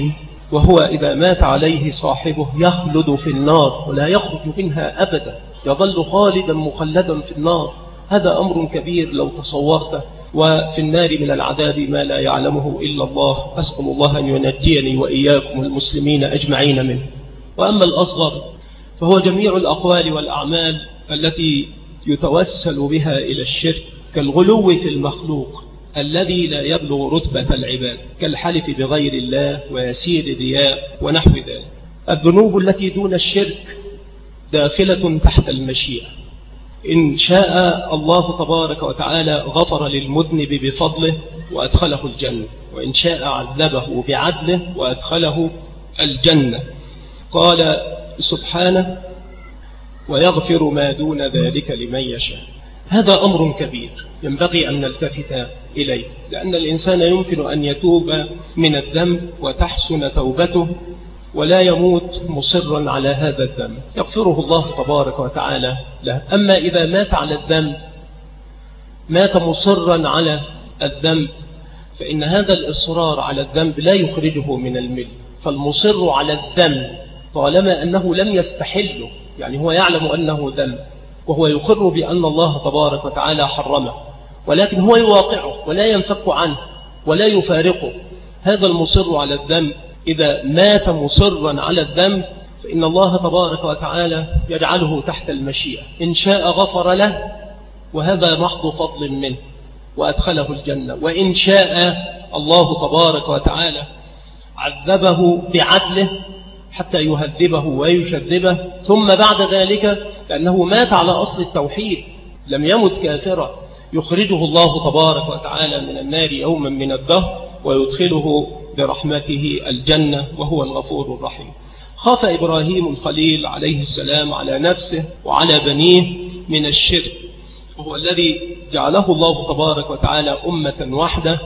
وهو إذا مات عليه صاحبه يخلد في النار ولا يخرج منها أبدا، يظل خالدا مخلدا في النار. هذا أمر كبير لو تصورته، وفي النار من العذاب ما لا يعلمه إلا الله. أسأل الله أن ينجيني وإياكم المسلمين أجمعين منه. وأما الأصغر فهو جميع الأقوال والأعمال التي يتوسل بها إلى الشرك، كالغلو في المخلوق الذي لا يبلغ رتبة العباد، كالحلف بغير الله ويسير الرياء ونحو ذلك. الذنوب التي دون الشرك داخلة تحت المشيئة. إن شاء الله تبارك وتعالى غفر للمذنب بفضله وأدخله الجنة، وإن شاء عذبه بعدله وأدخله الجنة. قال سبحانه: ويغفر ما دون ذلك لمن يشاء. هذا أمر كبير ينبغي أن نلتفت إليه، لأن الإنسان يمكن أن يتوب من الذنب وتحسن توبته ولا يموت مصرا على هذا الذنب، يغفره الله تبارك وتعالى له. أما إذا مات على الذنب، مات مصرا على الذنب، فإن هذا الإصرار على الذنب لا يخرجه من المل. فالمصر على الذنب طالما أنه لم يستحله، يعني هو يعلم أنه ذنب وهو يقر بأن الله تبارك وتعالى حرمه، ولكن هو يواقعه ولا ينفك عنه ولا يفارقه. هذا المصر على الذنب إذا مات مصرا على الذنب فإن الله تبارك وتعالى يجعله تحت المشيئة. إن شاء غفر له، وهذا محض فضل منه، وأدخله الجنة. وإن شاء الله تبارك وتعالى عذبه بعدله حتى يهذبه ويشذبه، ثم بعد ذلك لأنه مات على أصل التوحيد لم يمت كافرا، يخرجه الله تبارك وتعالى من النار يوما من الدهر ويدخله برحمته الجنة، وهو الغفور الرحيم. خاف إبراهيم الخليل عليه السلام على نفسه وعلى بنيه من الشرك، وهو الذي جعله الله تبارك وتعالى أمة واحدة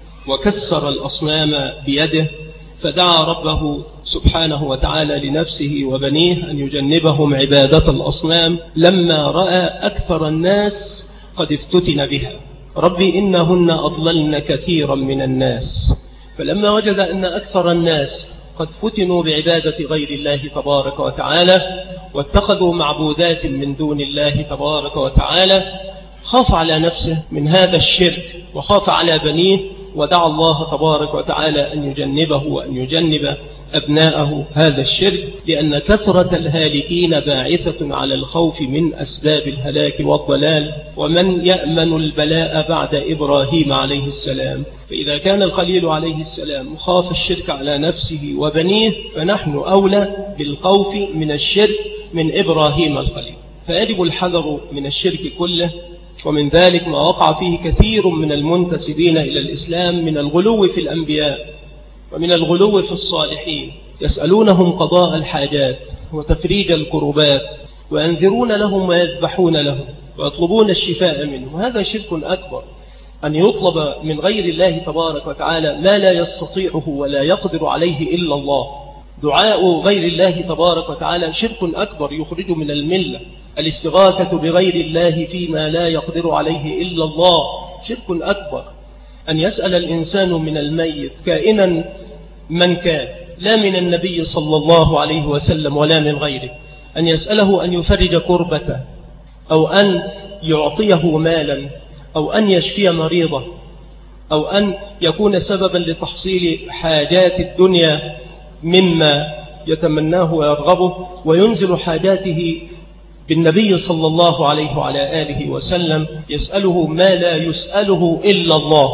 وكسر الأصنام بيده، فدعا ربه سبحانه وتعالى لنفسه وبنيه أن يجنبهم عبادة الأصنام لما رأى أكثر الناس قد افتتن بها. ربي إنهن أضللن كثيرا من الناس. فلما وجد أن أكثر الناس قد فتنوا بعبادة غير الله تبارك وتعالى واتخذوا معبودات من دون الله تبارك وتعالى، خاف على نفسه من هذا الشرك وخاف على بنيه، ودعا الله تبارك وتعالى أن يجنبه وأن يجنب أبناءه هذا الشرك، لأن كثرة الهالكين باعثة على الخوف من أسباب الهلاك والضلال. ومن يأمن البلاء بعد إبراهيم عليه السلام؟ فإذا كان الخليل عليه السلام خاف الشرك على نفسه وبنيه، فنحن أولى بالخوف من الشرك من إبراهيم الخليل. فيجب الحذر من الشرك كله، ومن ذلك ما وقع فيه كثير من المنتسبين إلى الإسلام من الغلو في الأنبياء ومن الغلو في الصالحين، يسألونهم قضاء الحاجات وتفريج الكربات وينذرون لهم ويذبحون لهم ويطلبون الشفاء منه. هذا شرك أكبر، أن يطلب من غير الله تبارك وتعالى ما لا يستطيعه ولا يقدر عليه إلا الله. دعاء غير الله تبارك وتعالى شرك أكبر يخرج من الملة. الاستغاثة بغير الله فيما لا يقدر عليه إلا الله شرك أكبر. أن يسأل الإنسان من الميت كائنا من كان، لا من النبي صلى الله عليه وسلم ولا من غيره، أن يسأله أن يفرج كربته أو أن يعطيه مالا أو أن يشفي مريضه أو أن يكون سببا لتحصيل حاجات الدنيا مما يتمناه ويرغبه، وينزل حاجاته بالنبي صلى الله عليه وعلى آله وسلم، يسأله ما لا يسأله إلا الله.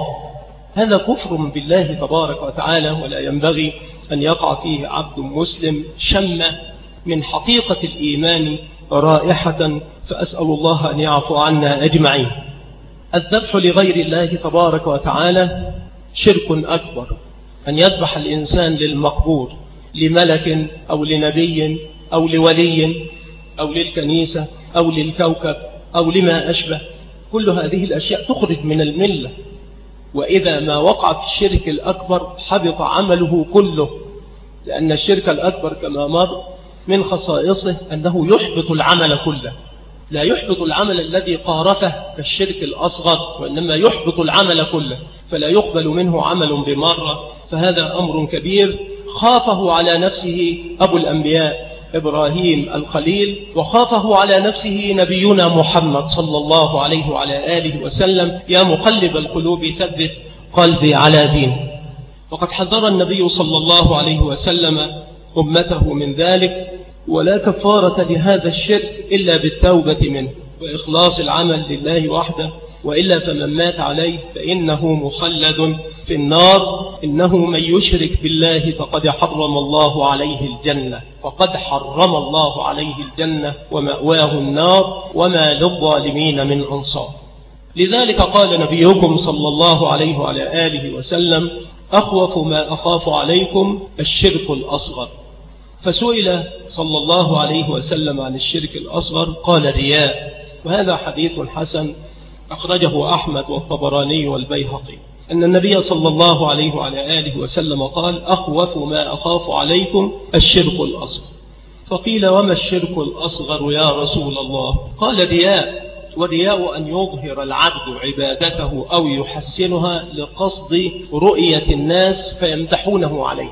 هذا كفر بالله تبارك وتعالى، ولا ينبغي أن يقع فيه عبد مسلم شم من حقيقة الإيمان رائحة، فأسأل الله أن يعفو عنا أجمعين. الذبح لغير الله تبارك وتعالى شرك أكبر، أن يذبح الإنسان للمقبور، لملك أو لنبي أو لولي أو للكنيسة أو للكوكب أو لما أشبه. كل هذه الأشياء تخرج من الملة، وإذا ما وقع في الشرك الأكبر حبط عمله كله، لأن الشرك الأكبر كما مر من خصائصه أنه يحبط العمل كله، لا يحبط العمل الذي قارفه كالشرك الأصغر، وإنما يحبط العمل كله، فلا يقبل منه عمل بمرة. فهذا أمر كبير. خافه على نفسه أبو الأنبياء إبراهيم الخليل، وخافه على نفسه نبينا محمد صلى الله عليه وعلى آله وسلم: يا مقلب القلوب ثبت قلبي على دين. وقد حذر النبي صلى الله عليه وسلم أمته من ذلك، ولا كفارة لهذا الشرك إلا بالتوبة منه وإخلاص العمل لله وحده، وإلا فمن مات عليه فإنه مخلد في النار. إنه من يشرك بالله فقد حرم الله عليه الجنة فقد حرم الله عليه الجنة ومأواه النار وما للظالمين من أنصار. لذلك قال نبيكم صلى الله عليه وعلى آله وسلم: أخوف ما أخاف عليكم الشرك الأصغر. فسئل صلى الله عليه وسلم عن الشرك الأصغر قال: رياء. وهذا حديث حسن أخرجه أحمد والطبراني والبيهقي، أن النبي صلى الله عليه وعلى آله وسلم قال: أخوف ما أخاف عليكم الشرك الأصغر. فقيل: وما الشرك الأصغر يا رسول الله؟ قال: رياء. ورياء أن يظهر العبد عبادته أو يحسنها لقصد رؤية الناس فيمدحونه عليه.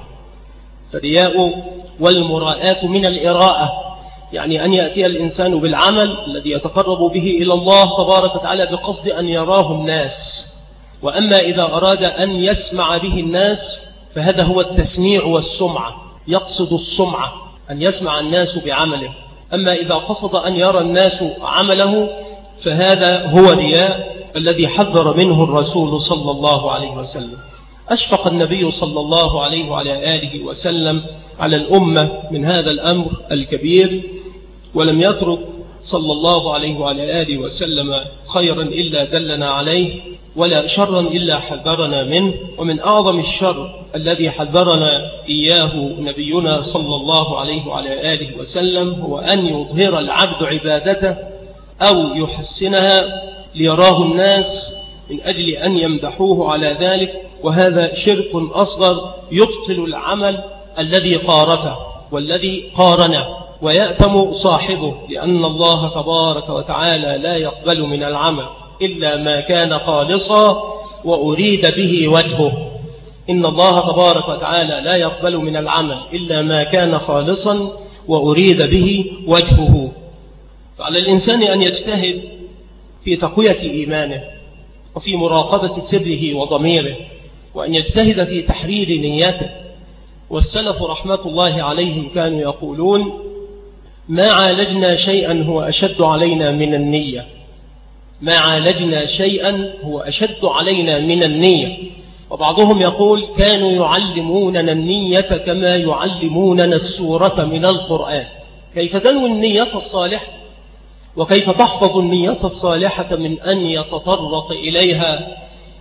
فالرياء والمراءة من الإراءة، يعني أن يأتي الإنسان بالعمل الذي يتقرب به إلى الله تبارك وتعالى بقصد أن يراه الناس. وأما إذا أراد أن يسمع به الناس فهذا هو التسميع والسمعة، يقصد السمعة أن يسمع الناس بعمله. أما إذا قصد أن يرى الناس عمله فهذا هو رياء الذي حذر منه الرسول صلى الله عليه وسلم. أشفق النبي صلى الله عليه وعلى آله وسلم على الأمة من هذا الأمر الكبير، ولم يترك صلى الله عليه وعلى آله وسلم خيرا إلا دلنا عليه، ولا شرا إلا حذرنا منه. ومن أعظم الشر الذي حذرنا إياه نبينا صلى الله عليه وعلى آله وسلم هو أن يظهر العبد عبادته أو يحسنها ليراه الناس من أجل أن يمدحوه على ذلك، وهذا شرك أصغر يبطل العمل الذي قارفه والذي قارنه، ويأثم صاحبه، لأن الله تبارك وتعالى لا يقبل من العمل إلا ما كان خالصا وأريد به وجهه. إن الله تبارك وتعالى لا يقبل من العمل إلا ما كان خالصا وأريد به وجهه. فعلى الإنسان أن يجتهد في تقوية إيمانه وفي مراقبة سره وضميره، وأن يجتهد في تحرير نيته. والسلف رحمة الله عليهم كانوا يقولون: ما عالجنا شيئا هو أشد علينا من النية. ما عالجنا شيئا هو أشد علينا من النية. وبعضهم يقول: كانوا يعلموننا النية كما يعلموننا السورة من القرآن. كيف تنوي النية الصالحة، وكيف تحفظ النية الصالحة من أن يتطرق إليها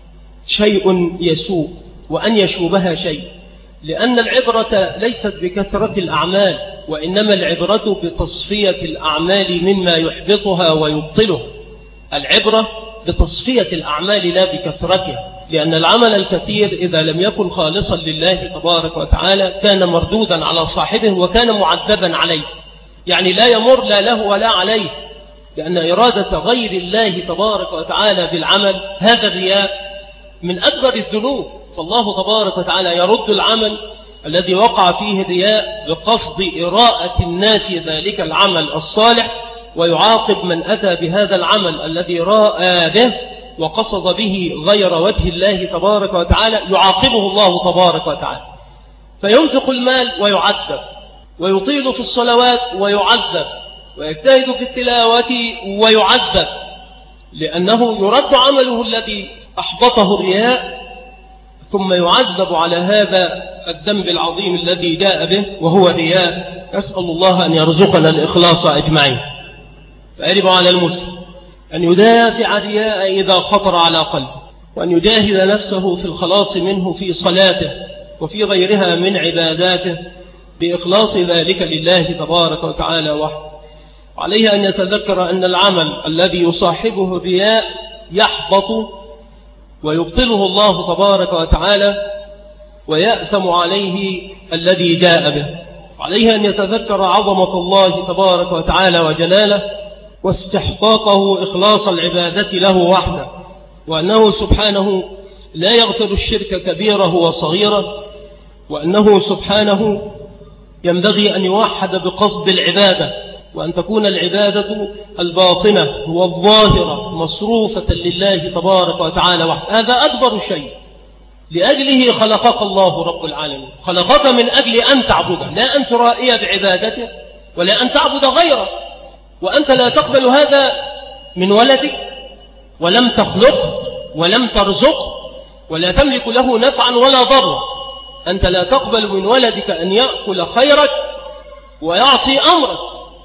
شيء يسوء وأن يشوبها شيء. لأن العبرة ليست بكثرة الأعمال، وإنما العبرة بتصفية الأعمال مما يحبطها ويبطلها. العبرة بتصفية الأعمال لا بكثرتها، لأن العمل الكثير إذا لم يكن خالصا لله تبارك وتعالى كان مردودا على صاحبه وكان معذبا عليه، يعني لا يمر لا له ولا عليه، لأن إرادة غير الله تبارك وتعالى بالعمل هذا الرياء من أكبر الذنوب. فالله تبارك وتعالى يرد العمل الذي وقع فيه الرياء بقصد إراءة الناس ذلك العمل الصالح، ويعاقب من أتى بهذا العمل الذي راء به وقصد به غير وجه الله تبارك وتعالى، يعاقبه الله تبارك وتعالى. فينفق المال ويعذب، ويطيل في الصلوات ويعذب، ويجتهد في التلاوة ويعذب، لأنه يرد عمله الذي أحبطه الرياء، ثم يعذب على هذا الذنب العظيم الذي جاء به وهو الرياء. أسأل الله أن يرزقنا الإخلاص أجمعين. فيجب على المسلم أن يدافع الرياء إذا خطر على قلبه، وأن يجاهد نفسه في الخلاص منه في صلاته وفي غيرها من عباداته بإخلاص ذلك لله تبارك وتعالى وحده. عليه أن يتذكر أن العمل الذي يصاحبه الرياء يحبط ويبطله الله تبارك وتعالى، ويأثم عليه الذي جاء به. عليه أن يتذكر عظمة الله تبارك وتعالى وجلاله، واستحقاقه إخلاص العبادة له وحده، وأنه سبحانه لا يغفر الشرك كبيره وصغيره، وأنه سبحانه ينبغي أن يوحد بقصد العبادة، وأن تكون العبادة الباطنة والظاهرة مصروفة لله تبارك وتعالى وحده. هذا أكبر شيء، لأجله خلقك الله رب العالمين، خلقك من أجل أن تعبده، لا أن ترائي بعبادته ولا أن تعبد غيره. وأنت لا تقبل هذا من ولدك، ولم تخلقه ولم ترزقه ولا تملك له نفعا ولا ضرا. أنت لا تقبل من ولدك أن يأكل خيرك ويعصي أمرك،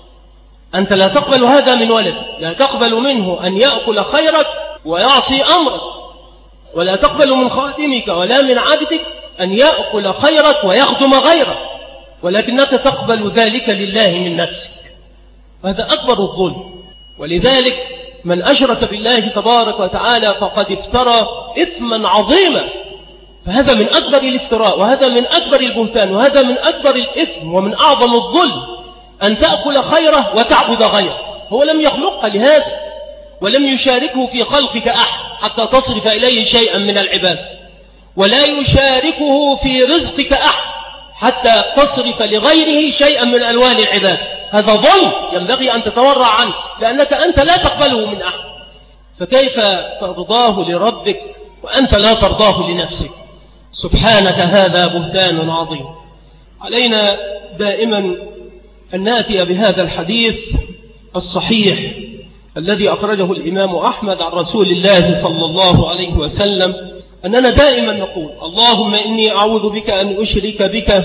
أنت لا تقبل هذا من ولدك، لا تقبل منه أن يأكل خيرك ويعصي أمرك، ولا تقبل من خادمك ولا من عبدك أن يأكل خيرك ويخدم غيرك، ولكنك تقبل ذلك لله من نفسك. وهذا أكبر الظلم. ولذلك من أشرك بالله تبارك وتعالى فقد افترى إثما عظيما. فهذا من أكبر الافتراء، وهذا من أكبر البهتان، وهذا من أكبر الإثم ومن أعظم الظلم، أن تأكل خيره وتعبد غيره. هو لم يخلقك لهذا، ولم يشاركه في خلقك أحد حتى تصرف إليه شيئا من العبادة، ولا يشاركه في رزقك أحد حتى تصرف لغيره شيئا من ألوان العبادة. هذا ظلم ينبغي أن تتورع عنه، لأنك أنت لا تقبله من أحد. فكيف ترضاه لربك وأنت لا ترضاه لنفسك؟ سبحانك، هذا بهتان عظيم. علينا دائما أن نأتي بهذا الحديث الصحيح الذي أخرجه الإمام أحمد عن رسول الله صلى الله عليه وسلم، أننا دائما نقول: اللهم إني أعوذ بك أن أشرك بك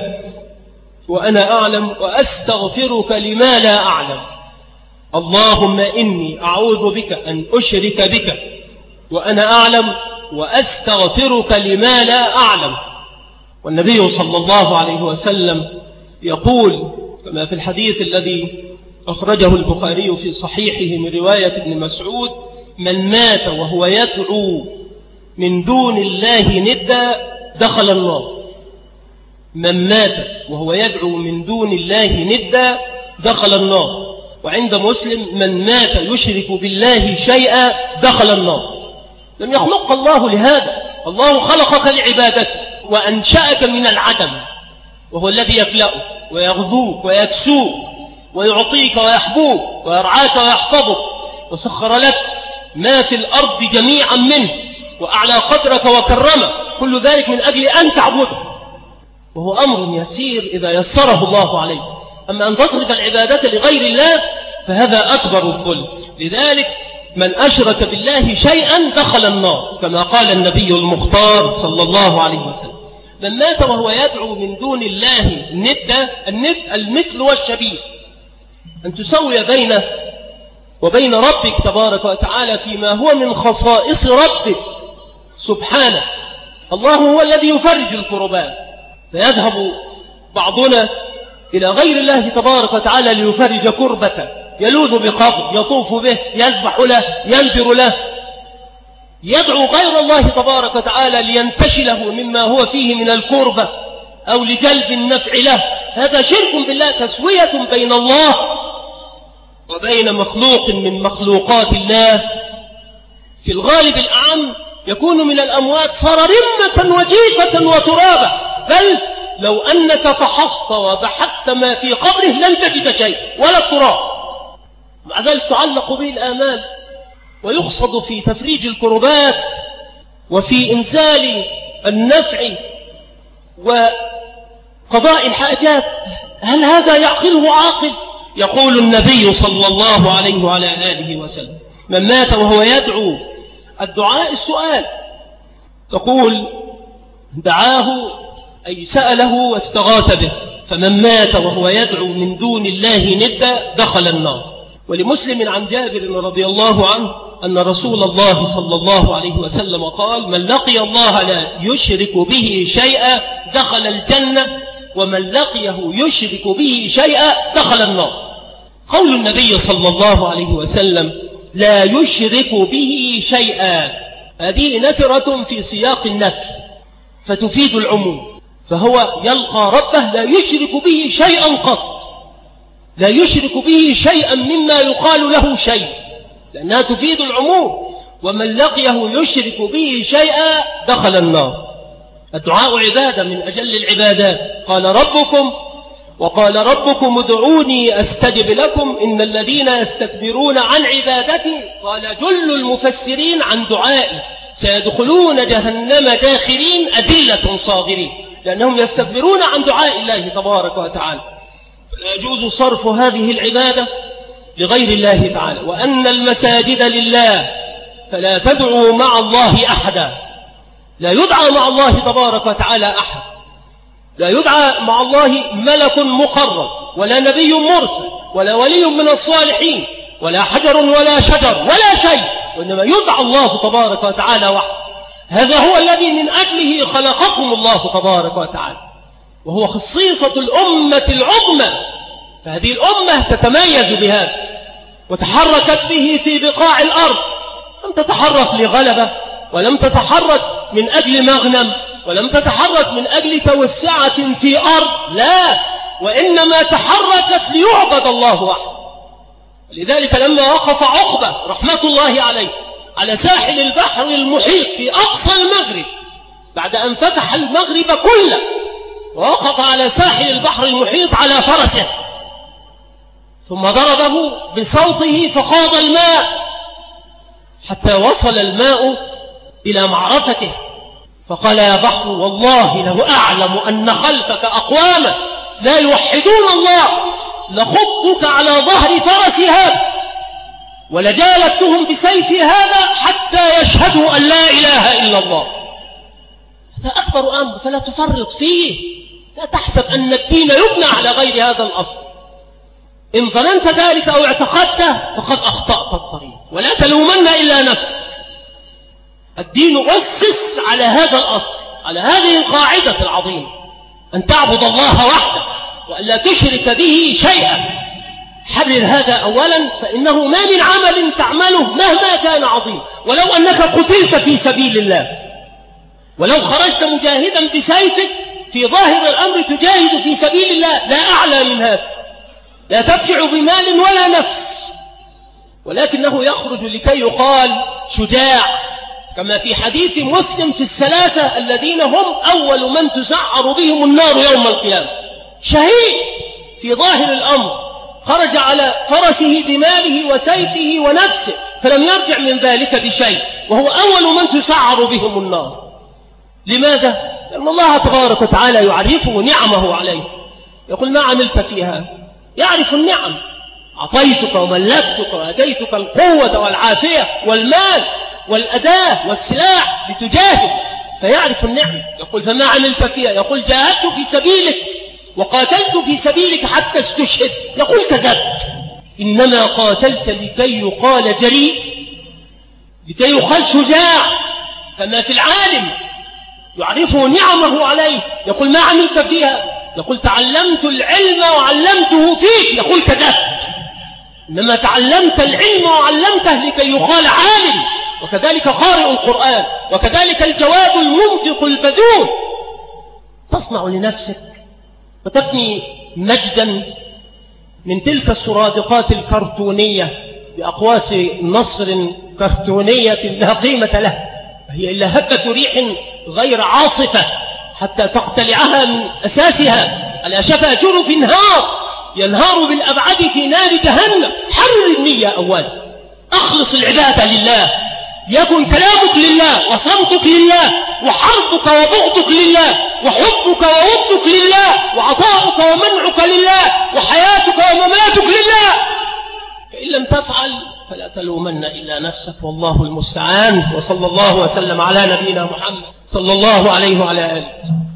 وأنا أعلم، وأستغفرك لما لا أعلم. اللهم إني أعوذ بك أن أشرك بك وأنا أعلم، وأستغفرك لما لا أعلم. والنبي صلى الله عليه وسلم يقول كما في الحديث الذي أخرجه البخاري في صحيحه من رواية ابن مسعود: من مات وهو يدعو من دون الله ندا دخل النار. من مات وهو يدعو من دون الله ندا دخل النار. وعند مسلم: من مات يشرك بالله شيئا دخل النار. لم يخلق الله لهذا، الله خلقك لعبادته وأنشأك من العدم، وهو الذي يخلقك ويغذوك ويكسوك ويعطيك ويحبوك ويرعاك ويحفظك، وسخر لك ما في الأرض جميعا منه، وأعلى قدرك وكرمك، كل ذلك من أجل أن تعبده، وهو أمر يسير إذا يسره الله عليه. أما أن تصرف العبادة لغير الله فهذا أكبر الظلم. لذلك من أشرك بالله شيئا دخل النار، كما قال النبي المختار صلى الله عليه وسلم: من مات وهو يدعو من دون الله ندا، الند المثل والشبيه، أن تسوي بينه وبين ربك تبارك وتعالى فيما هو من خصائص ربك سبحانه. الله هو الذي يفرج الكربات، فيذهب بعضنا إلى غير الله تبارك وتعالى ليفرج كربته، يلوذ بقبر، يطوف به، يذبح له، ينذر له، يدعو غير الله تبارك وتعالى لينتشله مما هو فيه من الكربة أو لجلب النفع له. هذا شرك بالله، تسوية بين الله وبين مخلوق من مخلوقات الله. في الغالب الأعم يكون من الأموات صار رمة وجيفة وترابة، بل لو أنك فحصت وبحثت ما في قبره لن تجد شيء ولا التراب، مع ذلك تعلق به الآمال ويقصد في تفريج الكربات وفي إنزال النفع وقضاء الحاجات. هل هذا يعقله عاقل؟ يقول النبي صلى الله عليه وعلى آله وسلم: من مات وهو يدعو، الدعاء السؤال، تقول دعاه أي سأله واستغاث به. فمن مات وهو يدعو من دون الله ندا دخل النار. ولمسلم عن جابر رضي الله عنه أن رسول الله صلى الله عليه وسلم قال: من لقي الله لا يشرك به شيئا دخل الجنة، ومن لقيه يشرك به شيئا دخل النار. قول النبي صلى الله عليه وسلم لا يشرك به شيئا، هذه نكرة في سياق النفي فتفيد العموم، فهو يلقى ربه لا يشرك به شيئا قط، لا يشرك به شيئا مما يقال له شيء، لأنها تفيد العموم. ومن لقيه يشرك به شيئا دخل النار. الدعاء عبادة من أجل العبادات. قال ربكم وقال ربكم ادعوني أستجب لكم إن الذين يستكبرون عن عبادتي، قال جل المفسرين عن دعائي سيدخلون جهنم داخرين أذلة صاغرين، لأنهم يستكبرون عن دعاء الله تبارك وتعالى. فلا يجوز صرف هذه العبادة لغير الله تعالى. وأن المساجد لله فلا تدعوا مع الله أحدا، لا يدعى مع الله تبارك وتعالى أحد، لا يدعى مع الله ملك مقرب ولا نبي مرسل ولا ولي من الصالحين ولا حجر ولا شجر ولا شيء، وإنما يدعى الله تبارك وتعالى وحده. هذا هو الذي من أجله خلقكم الله تبارك وتعالى، وهو خصيصة الأمة العظمى. فهذه الأمة تتميز بهذا وتحركت به في بقاع الأرض، لم تتحرك لغلبة ولم تتحرك من أجل مغنم ولم تتحرك من أجل توسعة في أرض، لا، وإنما تحركت ليعبد الله وحده. لذلك لما وقف عقبة رحمة الله عليه على ساحل البحر المحيط في أقصى المغرب بعد أن فتح المغرب كله، ووقف على ساحل البحر المحيط على فرسه، ثم ضربه بصوته فخاض الماء حتى وصل الماء إلى معرفته، فقال يا بحر والله لو أعلم أن خلفك أقواما لا يوحدون الله لخضتك على ظهر فرس هذا ولجالدتهم بسيف هذا حتى يشهدوا أن لا إله إلا الله. هذا أكبر أمر، فلا تفرط فيه، لا تحسب أن الدين يبنى على غير هذا الأصل. إن ظننت ذلك أو اعتقدته فقد أخطأت الطريق، ولا تلومن إلا نفسك. الدين أسس على هذا الأصل، على هذه القاعدة العظيمة، أن تعبد الله وحده وأن لا تشرك به شيئا. حرر هذا أولا، فإنه ما من عمل تعمله مهما كان عظيم، ولو أنك قتلت في سبيل الله، ولو خرجت مجاهدا بسيفك في ظاهر الأمر تجاهد في سبيل الله، لا أعلى من هذا، لا تبجع بمال ولا نفس، ولكنه يخرج لكي يقال شجاع، كما في حديث مسلم في الثلاثة الذين هم أول من تسعر بهم النار يوم القيامة. شهيد في ظاهر الأمر، خرج على فرسه بماله وسيفه ونفسه، فلم يرجع من ذلك بشيء، وهو أول من تسعر بهم النار. لماذا؟ لأن الله تبارك وتعالى يعرفه نعمه عليه، يقول ما عملت فيها، يعرف النعم، أعطيتك وملكتك وأتيتك القوة والعافية والمال والأداة والسلاح لتجاهد، فيعرف النعم. يقول فما عملت فيها، يقول جاهدت في سبيلك وقاتلت في سبيلك حتى استشهد، يقول كذبت. إنما قاتلت لكي يقال جريء، لكي يقال شجاع، كما في العالم يعرفه نعمه عليه، يقول ما عملت فيها، يقول تعلمت العلم وعلمته فيك، يقول كذبت. إنما تعلمت العلم وعلمته لكي يقال عالم، وكذلك قارئ القرآن، وكذلك الجواد المنفق البذول. تصنع لنفسك وتبني مجدا من تلك السرادقات الكرتونية بأقواس نصر كرتونية لا قيمة لها، هي إلا هبة ريح غير عاصفة حتى تقتلعها من أساسها. على شفا جرف نهار ينهار بالأبعد في نار جهنم. حرر النية أولا، أخلص العبادة لله، يكن كلامك لله وصمتك لله وحربك وبغضك لله وحبك وودك لله وعطاؤك ومنعك لله وحياتك ومماتك لله. فإن لم تفعل فلا تلومن إلا نفسك، والله المستعان. وصلى الله وسلم على نبينا محمد صلى الله عليه وعلى آله.